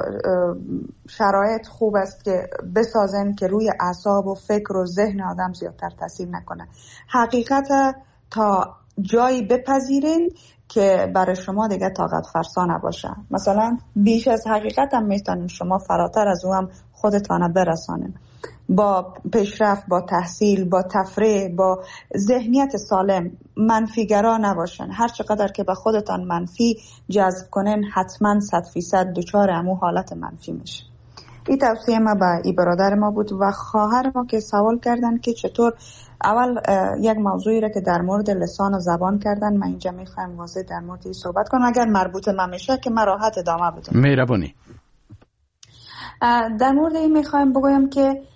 Speaker 3: شرایط خوب است که بسازن که روی اعصاب و فکر و ذهن آدم زیادتر تاثیر نکنه. حقیقت تا جایی بپذیرین که برای شما دیگه طاقت فرسا نباشه. مثلا بیش از حقیقت هم میتونین شما فراتر از او هم خودتان برسانین. با پیشرفت، با تحصیل، با تفریح، با ذهنیت سالم، منفیگرا نباشن. هر چقدر که به خودتان منفی جذب کنین، حتما 100% دچار همون حالت منفی میشه. این توصیه ما به این برادر ما بود. و خواهر ما که سوال کردن که چطور، اول یک موضوعی را که در مورد لسان و زبان کردن، من اینجا میخوایم واضح در مورد صحبت کنم، اگر مربوط من میشه که من راحت ادامه بدم.
Speaker 2: مهربانی.
Speaker 3: در مورد این میخوایم بگویم که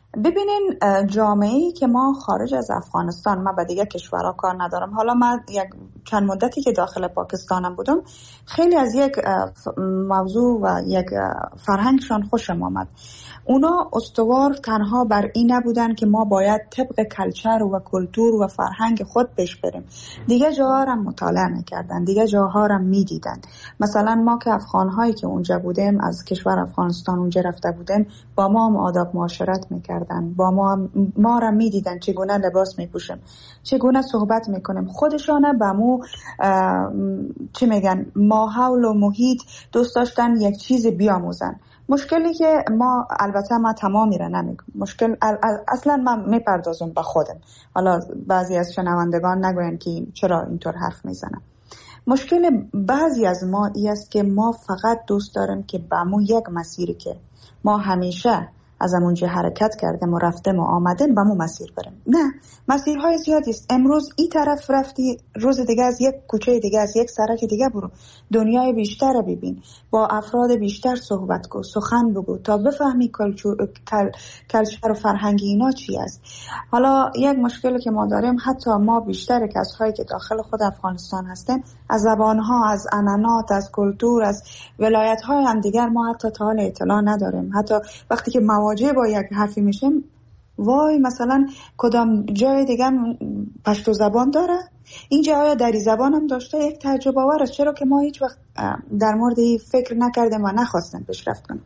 Speaker 3: ببینین جامعه‌ای که ما خارج از افغانستان، من با دیگه کشورها کار ندارم، حالا من یک چند مدتی که داخل پاکستانم بودم، خیلی از یک موضوع و یک فرهنگشان خوشم آمد. اونا استوار تنها بر این نبودن که ما باید طبق کلچر و کلتور و فرهنگ خود پیش بریم، دیگه جاها را مطالعه میکردن، دیگه جاها را میدیدن. مثلا ما که افغانهایی که اونجا بودیم، از کشور افغانستان اونجا رفته بودیم، با ما هم آداب معاشرت میکردن، با ما را میدیدن چگونه لباس میپوشیم، چگونه صحبت میکنیم، خودشانه به مو چی میگن ماحول و محیط دوست داشتن یک چیز بیاموزن. مشکلی که ما، البته ما تمامی را نمیگم، مشکل اصلا من میپردازم به خودم، حالا بعضی از شنوندگان نگوین که چرا اینطور حرف میزنم. مشکل بعضی از ما ای است که ما فقط دوست داریم که به مو یک مسیری که ما همیشه از همونجا حرکت کردیم و رفتیم و آمدیم به مو مسیر بریم. نه، مسیرهای زیادی است. امروز این طرف رفتی، روز دیگه از یک کوچه دیگه، از یک سرک دیگه برو، دنیای بیشتر رو ببین، با افراد بیشتر صحبت کن، سخن بگو تا بفهمی کلچر و فرهنگ اینا چی است. حالا یک مشکلی که ما داریم، حتی ما بیشتر کسایی که داخل خود افغانستان هستیم، از زبانها، از عنعنات، از کلتور، از ولایت‌های هم دیگر ما حتی تا حال اطلاع نداریم. حتی وقتی که مواجه با یک حرفی میشیم، وای مثلا کدام جای دیگه پشتو زبان داره، این جای دری زبان هم داشته، یک تعجب آور است. چرا که ما هیچ وقت در مورد فکر نکردیم و نخواستیم پیشرفت کنیم.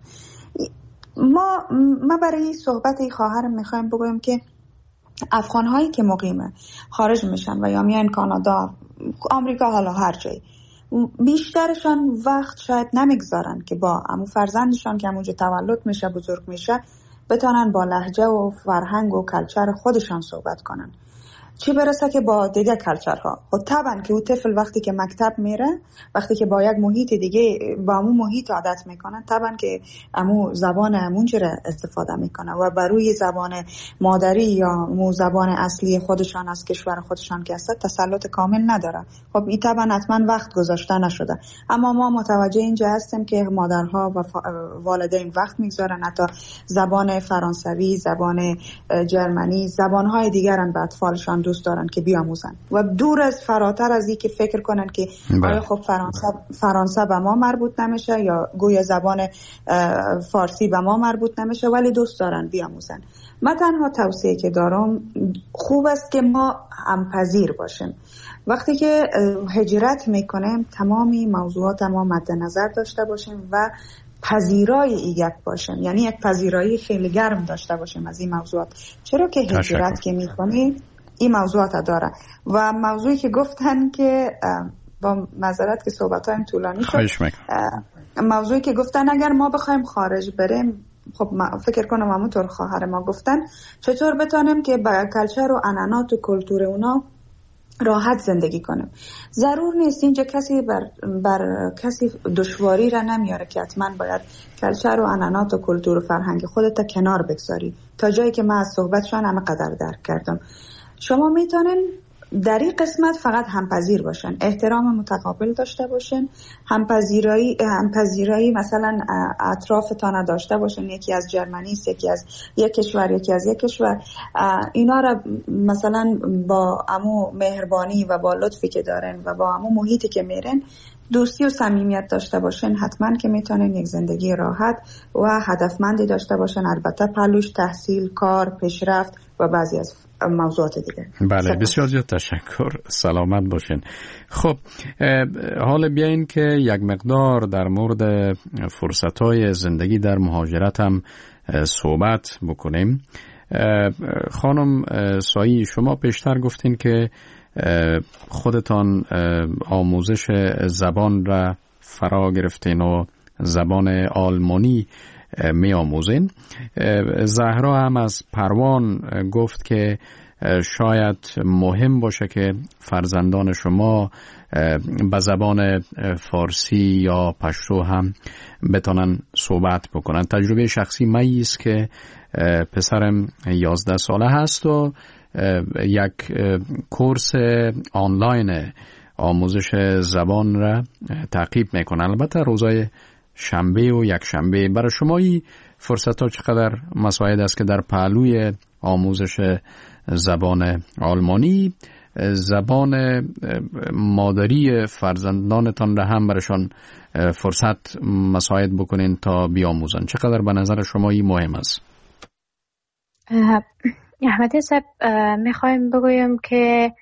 Speaker 3: ما برای صحبت خواهرم میخوایم بگویم که افغان‌هایی که مقیمه خارج میشن و یا میان کانادا، آمریکا، حالا هر جایی، بیشترشان وقت شاید نمیگذارن که با عمو فرزندشان که همونجا تولد میشه، بزرگ میشه، بتونن با لهجه و فرهنگ و کلچر خودشان صحبت کنن، چی برسه که با دیگه کلچرها. و طبعا که اون طفل وقتی که مکتب میره، وقتی که با یک محیط دیگه، با همون محیط عادت میکنه، طبعا که همون زبان همونجا استفاده میکنه و بر روی زبان مادری یا همون زبان اصلی خودشان از کشور خودشان که هست تسلط کامل نداره. خب این طبعا حتما وقت گذاشته نشده، اما ما متوجه اینجا هستیم که مادرها و والدین وقت میگذارن، حتی زبان فرانسوی، زبان جرمنی، زبانهای دیگر هم به اطفالشان دوست دارن که بیاموزن و دور از فراتر از این که فکر کنن که آیا خب فرانسه به ما مربوط نمیشه یا گویا زبان فارسی به ما مربوط نمیشه، ولی دوست دارن بیاموزن. من تنها توصیه که دارم، خوب است که ما همپذیر باشیم. وقتی که هجرت میکنیم تمامی موضوعات ما مد نظر داشته باشیم و پذیرای ایگک باشیم، یعنی یک پذیرایی خیلی گرم داشته باشیم از این موضوعات. چرا که هجرت که میکنید این موضوعات داره. و موضوعی که گفتن که با معذرت که صحبتایم طولانی شد، موضوعی که گفتن اگر ما بخوایم خارج بریم، خب فکر کنم همونطور خواهر ما گفتن، چطور بتونیم که با کلچر و عنعنات و کلتور اونا راحت زندگی کنیم. ضرور نیست اینجا کسی بر کسی دشواری را نمیاره که حتما باید کلچر و عنعنات و کلتور و فرهنگ خودت کنار بگذاری. تا جایی که من از صحبتشان همه قدر درک کردم، شما میتونین در این قسمت فقط همپذیر باشن، احترام متقابل داشته باشن، همپذیرایی مثلا اطرافتان داشته باشن، یکی از جرمنی است، یکی از یک کشور، یکی از یک کشور، اینا را مثلا با عمو مهربانی و با لطفی که دارن و با عمو محیطی که میرن دوستی و صمیمیت داشته باشن، حتما که میتونن یک زندگی راحت و هدفمندی داشته باشن. البته پلوش تحصیل، کار، پیشرفت و بعضی از موضوعات دیگه.
Speaker 2: بله، بسیار زیاد تشکر، سلامت باشین. خب حالا بیاین که یک مقدار در مورد فرصت‌های زندگی در مهاجرت هم صحبت بکنیم. خانم سایی، شما پیشتر گفتین که خودتان آموزش زبان را فرا گرفتین و زبان آلمانی می آموزین. زهرا هم از پروان گفت که شاید مهم باشه که فرزندان شما به زبان فارسی یا پشتو هم بتونن صحبت بکنن. تجربه شخصی من است که پسرم 11 ساله هست و یک کورس آنلاین آموزش زبان را تعقیب میکنه. البته روزای شنبه و یک شنبه. برای شما این فرصت ها چقدر مساعد است که در پهلوی آموزش زبان آلمانی زبان مادری فرزندانتان را هم برشان فرصت مساعد بکنین تا بیاموزن؟ چقدر به نظر شما این مهم است؟
Speaker 4: احمدی صاحب، میخوایم بگویم که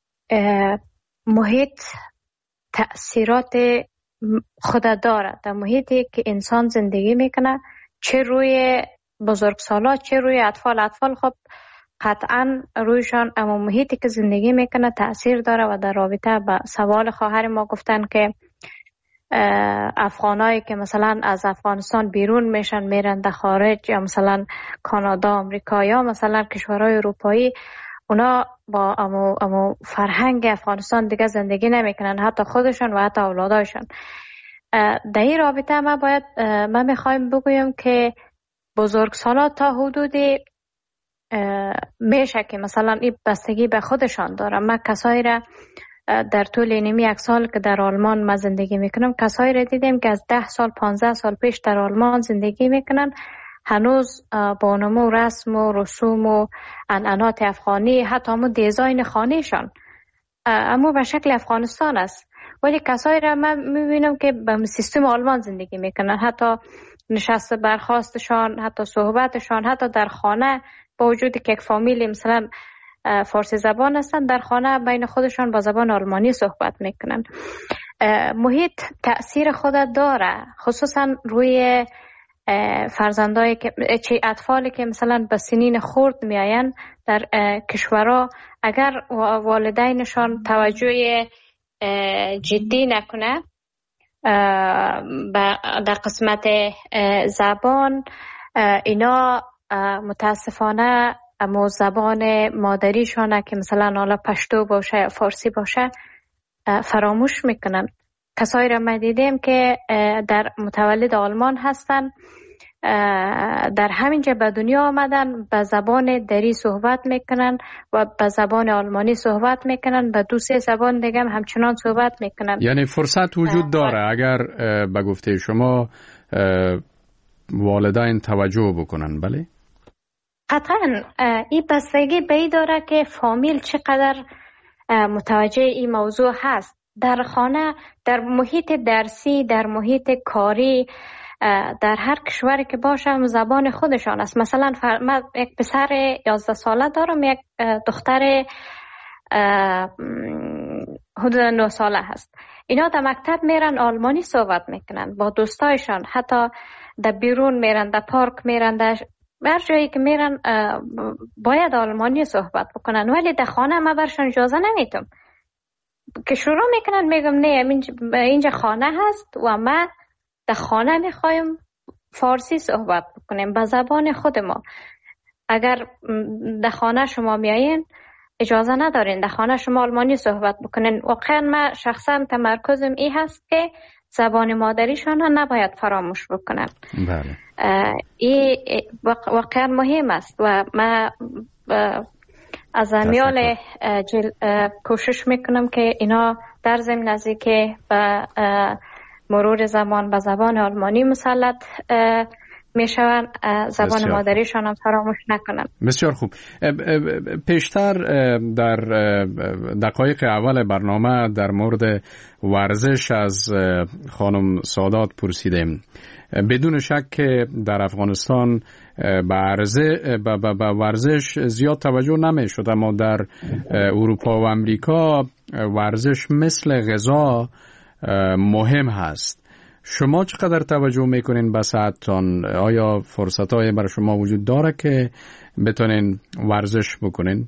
Speaker 4: محیط تأثیرات خود داره. در محیطی که انسان زندگی میکنه، چه روی بزرگسالا چه روی اطفال خب قطعا رویشان، اما محیطی که زندگی میکنه تأثیر داره. و در رابطه با سوال خواهر ما گفتن که افغانایی که مثلا از افغانستان بیرون میشن میرن در خارج، یا مثلا کانادا، آمریکا، یا مثلا کشورهای اروپایی، اونا با امو فرهنگ افغانستان دیگه زندگی نمیکنن، حتی خودشان و حتی اولادایشان. در این رابطه من میخوایم بگویم که بزرگسالا تا حدودی میشه که مثلا این بستگی به خودشان داره. من کسایی را در طول اینمی 1 سال که در آلمان من زندگی میکنم، کسایی را دیدیم که از 10 سال 15 سال پیش در آلمان زندگی میکنن، هنوز با نمو رسم و رسوم و عنعنات افغانی، حتی همون دیزاین خانهشان اما به شکل افغانستان است. ولی کسایی را من میبینم که به سیستم آلمان زندگی میکنن، حتی نشست برخاستشان، حتی صحبتشان، حتی در خانه، با وجودی که یک فامیلی مثلا فارسی زبان هستن، در خانه بین خودشان با زبان آلمانی صحبت میکنن. محیط تأثیر خود داره، خصوصا روی فرزندایی که اطفالی که مثلا به سنین خرد میاین در کشورها، اگر والدینشان توجه جدی نکنه در قسمت زبان، اینا متاسفانه اما زبان مادریشانه که مثلا حالا پشتو باشه یا فارسی باشه فراموش میکنن. کسایی را من دیدیم که در متولد آلمان هستن، در همینجا به دنیا آمدن، به زبان دری صحبت میکنن و به زبان آلمانی صحبت میکنن، به 2-3 زبان دیگه همچنان صحبت میکنن.
Speaker 2: یعنی فرصت وجود داره اگر به گفته شما والدین توجه بکنن؟ بله
Speaker 4: قطعا. این بستگی به این داره که فامیل چقدر متوجه این موضوع هست. در خانه، در محیط درسی، در محیط کاری، در هر کشوری که باشم زبان خودشان است. مثلا من یک پسر 11 ساله دارم، یک دختر حدود 9 ساله هست. اینا در مکتب میرن آلمانی صحبت میکنن با دوستایشان، حتی در بیرون میرن، در پارک میرن، در هر جایی که میرن باید آلمانی صحبت بکنن. ولی در خانه من برشان اجازه نمیتم که شروع میکنن، میگم نه اینجا خانه هست و ما در خانه میخوایم فارسی صحبت بکنیم به زبان خود ما. اگر در خانه شما میایین اجازه ندارین در خانه شما آلمانی صحبت بکنین. واقعا من شخصا تمرکزم این هست که زبان مادریشان نباید فراموش بکنن.
Speaker 2: بله.
Speaker 4: این واقعا مهم است و من از امیال کوشش میکنم که اینا در ضمن نزدیک به مرور زمان به زبان آلمانی مسلط میشون، زبان مادریشان هم فراموش نکنن.
Speaker 2: بسیار خوب. پیشتر در دقایق اول برنامه در مورد ورزش از خانم سادات پرسیدیم. بدون شک که در افغانستان به ورزش زیاد توجه نمی شد، اما در اروپا و امریکا ورزش مثل غذا مهم هست. شما چقدر توجه میکنین به صحتتان؟ آیا فرصت‌های برای شما وجود داره که بتونین ورزش بکنین؟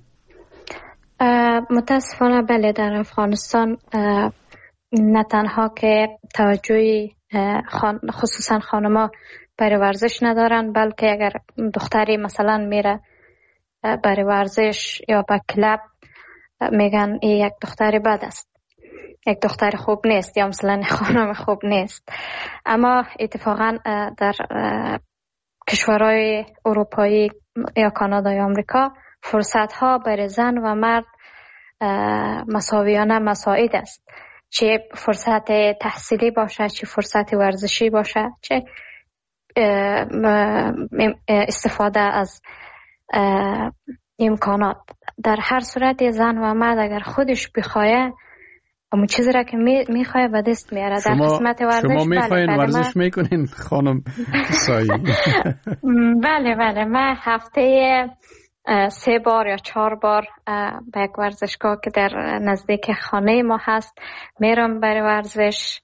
Speaker 4: متاسفانه بله، در افغانستان نه تنها که توجه خصوصا خانم‌ها برای ورزش ندارن، بلکه اگر دختری مثلا میره برای ورزش یا به کلب میگن این یک دختر بد است، یک دختر خوب نیست، یا مثلا خانم خوب نیست. اما اتفاقا در کشورهای اروپایی یا کانادا یا آمریکا فرصت ها برای زن و مرد مساویانه مساعد است، چه فرصت تحصیلی باشه، چه فرصت ورزشی باشه، چه استفاده از امکانات. در هر صورت زن و مرد اگر خودش بخواه اما چیزی را که میخواه به دست میاره. در قسمت ورزش
Speaker 2: شما میخواین ورزش میکنین خانم سایی؟
Speaker 4: بله من هفته 3 بار یا 4 بار به یک ورزشگاه که در نزدیک خانه ما هست میرم برای ورزش.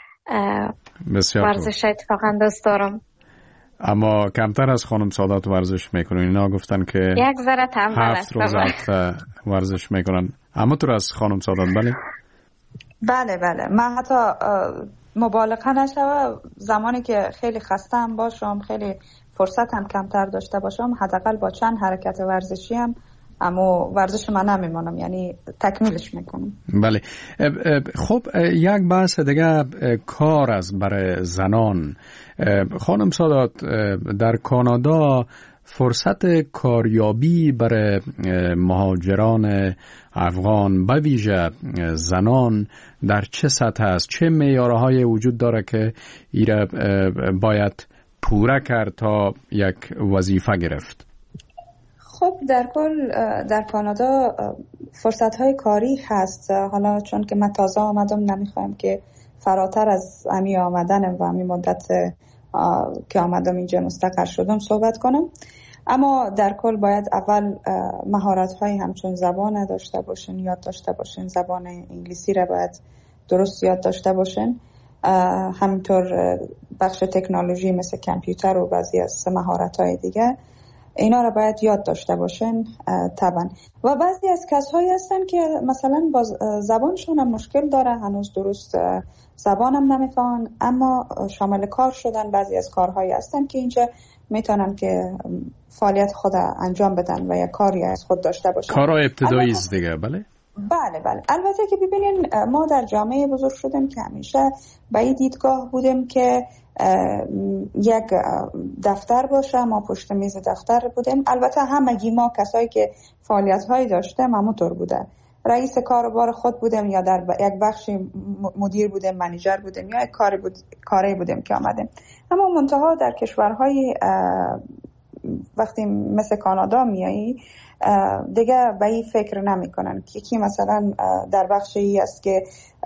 Speaker 4: ورزش اتفاقا دوست دارم.
Speaker 2: اما کمتر از خانم سادات ورزش میکنن. اینا گفتن که
Speaker 4: یک ذره تنبل است.
Speaker 2: 7 روز ورزش میکنن. اما تو از خانم سادات
Speaker 3: بله من حتی مبالغه نشوه زمانی که خیلی خستم باشم، خیلی فرصتم کمتر داشته باشم، حداقل با چند حرکت ورزشی هم اما ورزش من نمیمانم، یعنی تکمیلش میکنم.
Speaker 2: بله. خب یک بحث دیگه کار از برای زنان. خانم سادات، در کانادا فرصت کاریابی برای مهاجران افغان به ویژه زنان در چه سطح است؟ چه معیارهای وجود داره که ایره باید پوره کرد تا یک وظیفه گرفت؟
Speaker 3: خب در کل در کانادا فرصت‌های کاری هست. حالا چون که من تازه آمدم نمیخوایم که فراتر از امی آمدنم و امی مدت که آمدم اینجا مستقر شدم صحبت کنم. اما در کل باید اول مهارت‌های همچون زبان داشته باشین، یاد داشته باشین. زبان انگلیسی را باید درست یاد داشته باشین. همینطور بخش تکنولوژی مثل کامپیوتر و بعضی از مهارت‌های دیگه اینا را باید یاد داشته باشین طبعا. و بعضی از کسایی هستن که مثلا با زبانشون هم مشکل داره، هنوز درست زبانم نمیفهمن اما شامل کار شدن. بعضی از کارهایی هستن که اینجا میتونن که فعالیت خود انجام بدن و یا کاری از خود داشته باشن.
Speaker 2: کارهای ابتدایی است دیگه. بله. البته که ببینین ما در جامعه بزرگ شدیم که همیشه به این دیدگاه بودیم که یک دفتر باشه، ما پشت میز دفتر بودیم. البته همگی ما کسایی که فعالیت هایی داشتیم همونطور بوده. رئیس کاروبار خود بودیم یا در یک بخشی مدیر بودیم، منیجر بودیم یا یک کاری بودیم که آمدیم. اما منتها در کشورهای وقتی مثل کانادا میایی دیگه به این فکر نمی کنن که کی مثلا در بخشی است که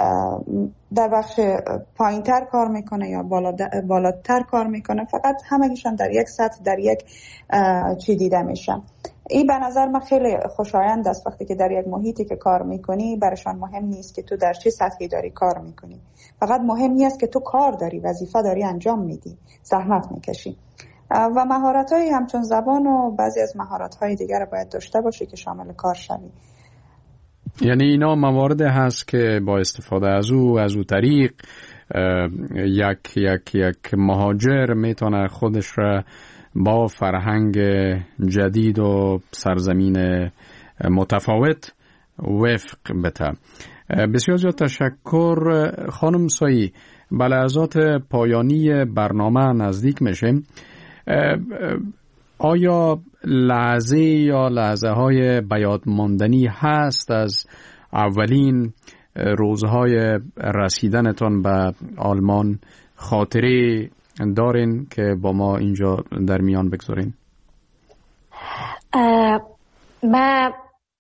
Speaker 2: در بخش پایین تر کار میکنه یا بالاتر کار میکنه. فقط همگیشان در یک سطح، در یک چی دیده میشن. این به نظر من خیلی خوشایند است. وقتی که در یک محیطی که کار میکنی برایشان مهم نیست که تو در چه سطحی داری کار میکنی، فقط مهم است که تو کار داری، وظیفه داری انجام میدی، زحمت میکشی. و مهارت‌های همچون زبان و بعضی از مهارت‌های دیگر رو باید داشته باشی که شامل کار شوی. یعنی اینا موارد هست که با استفاده از او طریق یک مهاجر میتونه خودش را با فرهنگ جدید و سرزمین متفاوت وفق بده. بسیار زیاد تشکر خانم سایی. به لحظات پایانی برنامه نزدیک میشیم. آیا لحظه های بیاد ماندنی هست از اولین روزهای رسیدنتان به آلمان؟ خاطره دارین که با ما اینجا در میان بگذارین؟
Speaker 4: من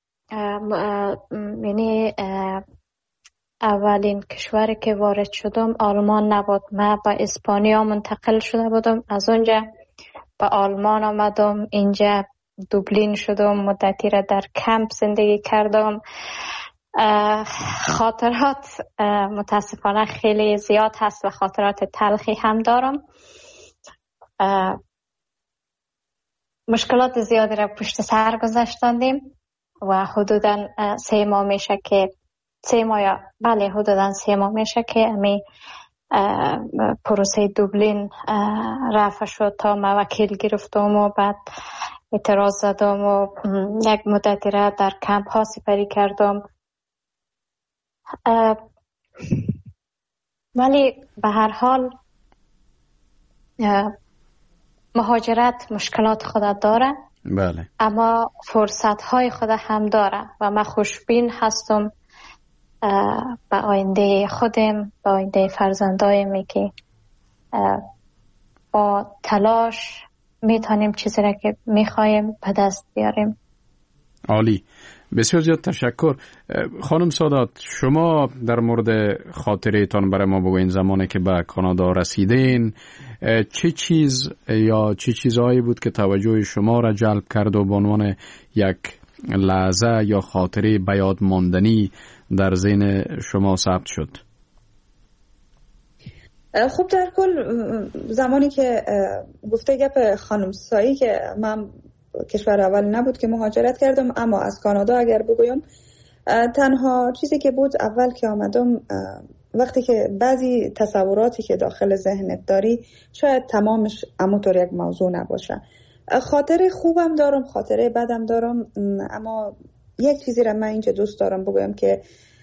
Speaker 4: یعنی اولین کشوری که وارد شدم آلمان نبود. من به اسپانیا منتقل شده بودم، از اونجا به آلمان آمدم. اینجا دوبلین شدم، مدتی را در کمپ زندگی کردم. خاطرات متاسفانه خیلی زیاد هست و خاطرات تلخی هم دارم. مشکلات زیادی را پشت سر گذاشتیم و حدوداً 3 ماه میشه که 3 ماه میشه که امی پروسه دوبلین رفع شد تا ما وکیل گرفتم و بعد اعتراض زدم و یک مدتی را در کمپ ها سپری کردم. ولی به هر حال مهاجرت مشکلات خود داره.
Speaker 2: بله.
Speaker 4: اما فرصت های خود هم داره و من خوشبین هستم به آینده خودم، به آینده فرزندایمی که با تلاش میتونیم چیزی را که میخوایم به دست بیاریم.
Speaker 2: عالی، بسیار زیاد تشکر. خانم سادات، شما در مورد خاطره تان برای ما بگوین زمانی که به کانادا رسیدین چه چیز یا چه چیزهایی بود که توجه شما را جلب کرد و به عنوان یک لحظه یا خاطره به یاد ماندنی در ذهن شما ثبت شد؟
Speaker 3: خب در کل زمانی که گفته گپ خانم سایی که من کشور اول نبود که مهاجرت کردم، اما از کانادا اگر بگویم تنها چیزی که بود اول که آمدم وقتی که بعضی تصوراتی که داخل ذهنت داری شاید تمامش همونطور یک موضوع نباشه. خاطره خوبم دارم، خاطره بدم دارم، اما یک چیزی را من اینجا دوست دارم بگویم که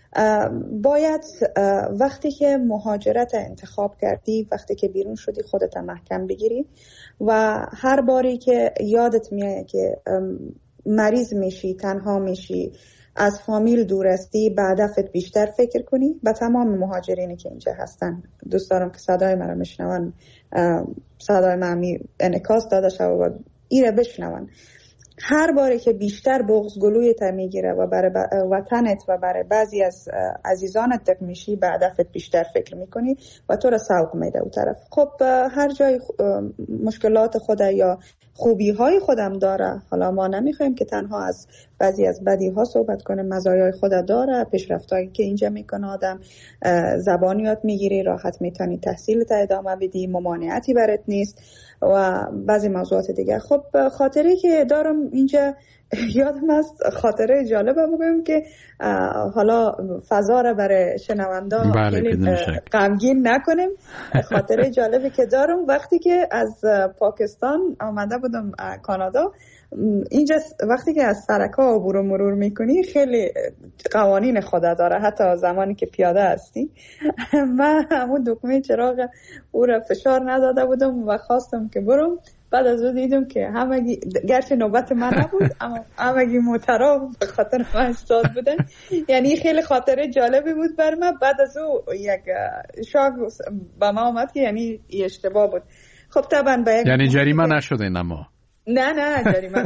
Speaker 3: باید وقتی که مهاجرت انتخاب کردی، وقتی که بیرون شدی، خودت محکم بگیری و هر باری که یادت میاد که مریض میشی، تنها میشی، از فامیل دور هستی، به هدفت بیشتر فکر کنی. به تمام مهاجرینی که اینجا هستن دوست دارم که صدای من رو میشنون، صدای من انعکاس داده شد و ایره بشنون. هر باری که بیشتر بغض گلویت میگیره و برای وطنت و برای بعضی از عزیزانت دق میشی، به هدفت بیشتر فکر میکنی و تو را سوق میده اون طرف. خب هر جای مشکلات خود یا خوبی های خودم داره. حالا ما نمیخوایم که تنها از بعضی از بدی ها صحبت کنیم، مزایای خود داره، پیشرفتایی که اینجا میکنه آدم، زبان یاد میگیری، راحت میتونی تحصیلت ادامه بدی، ممانعتی برات نیست و بعضی موضوعات دیگه. خب خاطره که دارم اینجا یادم است، خاطره جالبه بگم که حالا فضا را برای شنوندان غمگین نکنیم. خاطره جالبی که دارم وقتی که از پاکستان آمده بودم کانادا، اینجا وقتی که از سرکا عبور و مرور میکنی خیلی قوانین خدا داره، حتی زمانی که پیاده هستی. من همون دکمه چراغ او را فشار نداده بودم و خواستم که برم. بعد از اون دیدم که همگی، گرچه نوبت من نبود، اما همگی محترم به خاطر من استاد بودن. یعنی خیلی خاطره جالبی بود بر من. بعد از اون یک شاک با ما آمد که یعنی اشتباه بود. خب طبعا
Speaker 2: یعنی جریمه نشده نما؟
Speaker 3: نه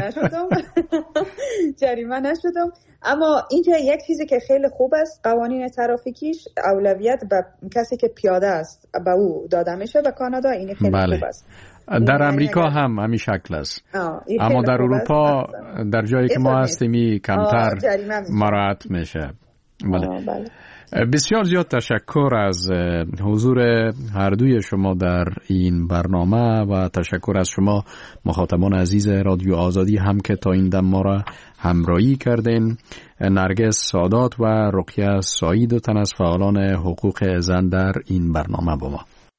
Speaker 3: جریمه نشدم. اما اینجا یک چیزی که خیلی خوب است، قوانین ترافیکیش اولویت به کسی که پیاده است به او داده میشه. به کانادا این خیلی خوب است.
Speaker 2: در امریکا هم همین شکل است، اما در اروپا در جایی که ما هستیم کمتر مراعات میشه.
Speaker 3: بله.
Speaker 2: بسیار زیاد تشکر از حضور هر دوی شما در این برنامه و تشکر از شما مخاطبان عزیز رادیو آزادی هم که تا این دم ما را همراهی کردین. نرگس سادات و رقیه سایی، دو تن از فعالان حقوق زن در این برنامه با ما.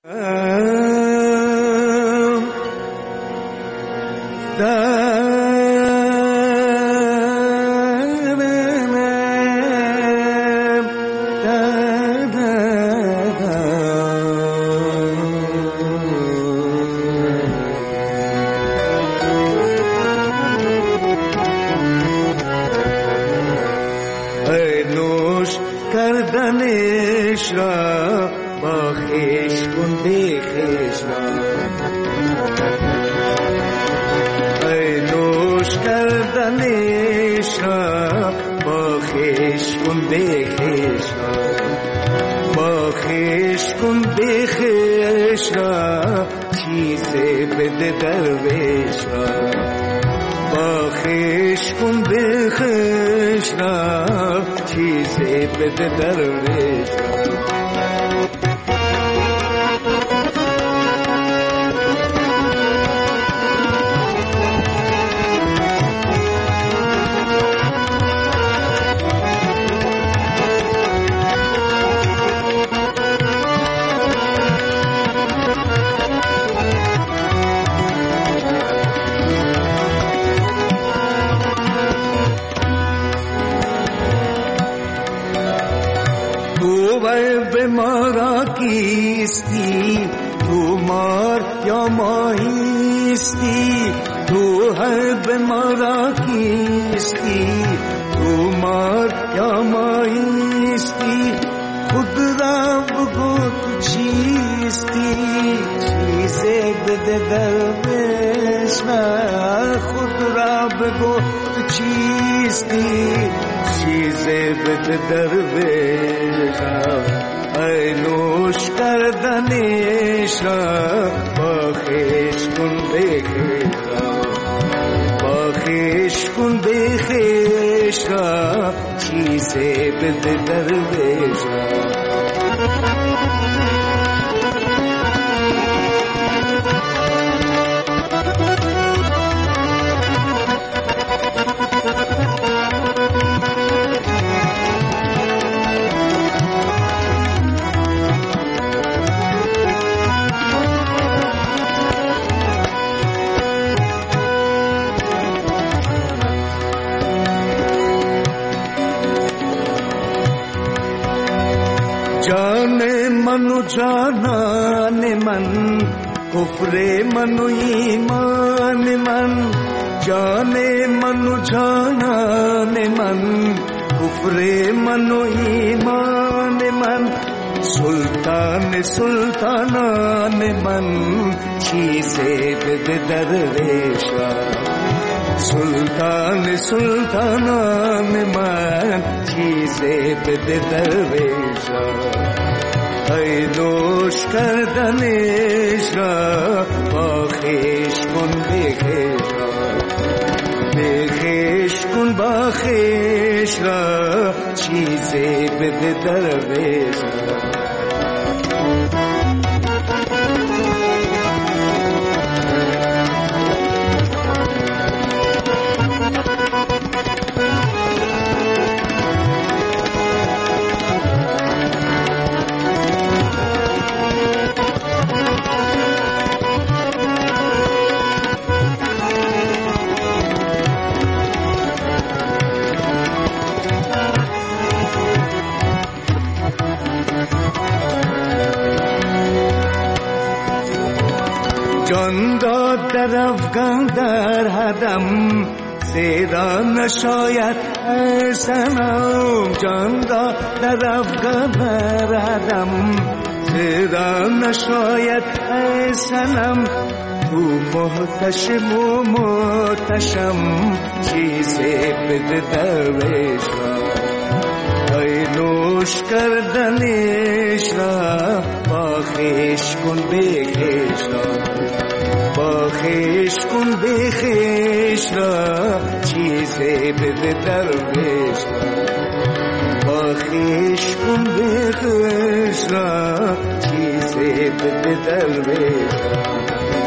Speaker 7: کردنش را با خیش کن به خیش را، ای نوش کردنش را با خیش کن به خیش را، با خیش کن به خیش را، چیزی بده درویش را، با خیش کن به خیش را، چیزی بده درویش را. به مارا کیستی تو مار یا ماهیستی، تو هر به مارا کیستی تو مار یا ماهیستی، خود را بگو تو چیستی، چیزی بده درویش را، خود را بگو تو چیستی، چیز بده درویش را، ای نوش کردنش را، بخش کن بخش را، بخش کن بخش را، چیز بده درویش را. منو جانان من، کفر منو ایمان من، جان منو جانان من، کفر منو ایمان من، سلطان سلطانان من، چیز بده درویشا، سلطان سلطانان من، چیز بده درویشا، ای دوش کردنش را، بخش کن بخش را، بخش کن بخش را، چیز بده درویش را. جان داد در افغان در هدم، زیرا نشاید ای صنم، جان داد در افغان در هدم، زیرا نشاید ای صنم، تو محتشم و محتشم، چیز بده درویش را، ای نوش کردنش را، بخش کن بخش را، بخش کن بخش را، چیز بده درویش را، بخش کن بخش را، چیز بده درویش را.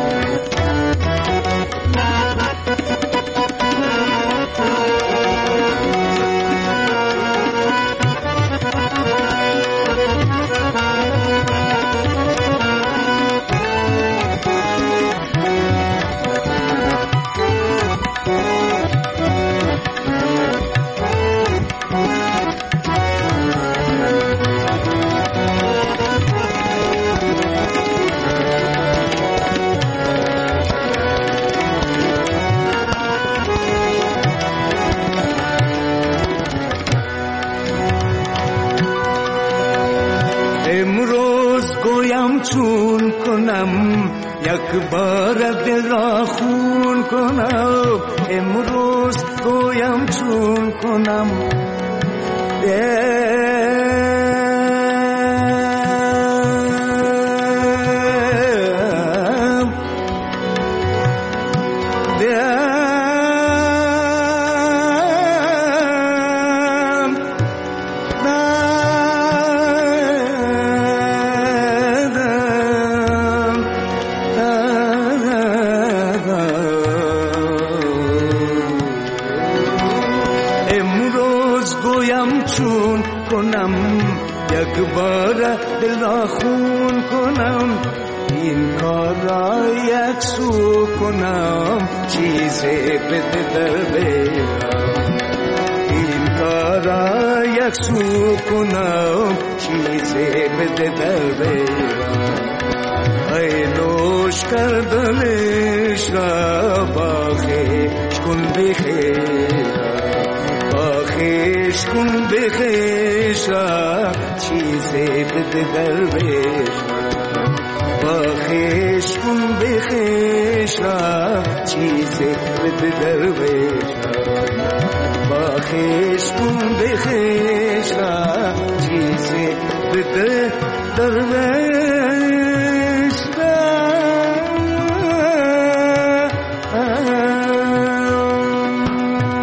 Speaker 7: امروز گویم چون کنم، یک بار دل را خون کنم، امروز گویم چون کنم، گویم چون کنم، یک بار دل را خون کنم، این کار را یک سو کنم، چیز بده درویشم، این کار را یک سو کنم، چیز بده درویشم، ای نوش کردنش را، بخش کن بخش را، بخش کن بخش را، چیز بده درویش را. بخش کن بخشا چیزی بده درویشا بخش کن بخشا چیزی بده درویشا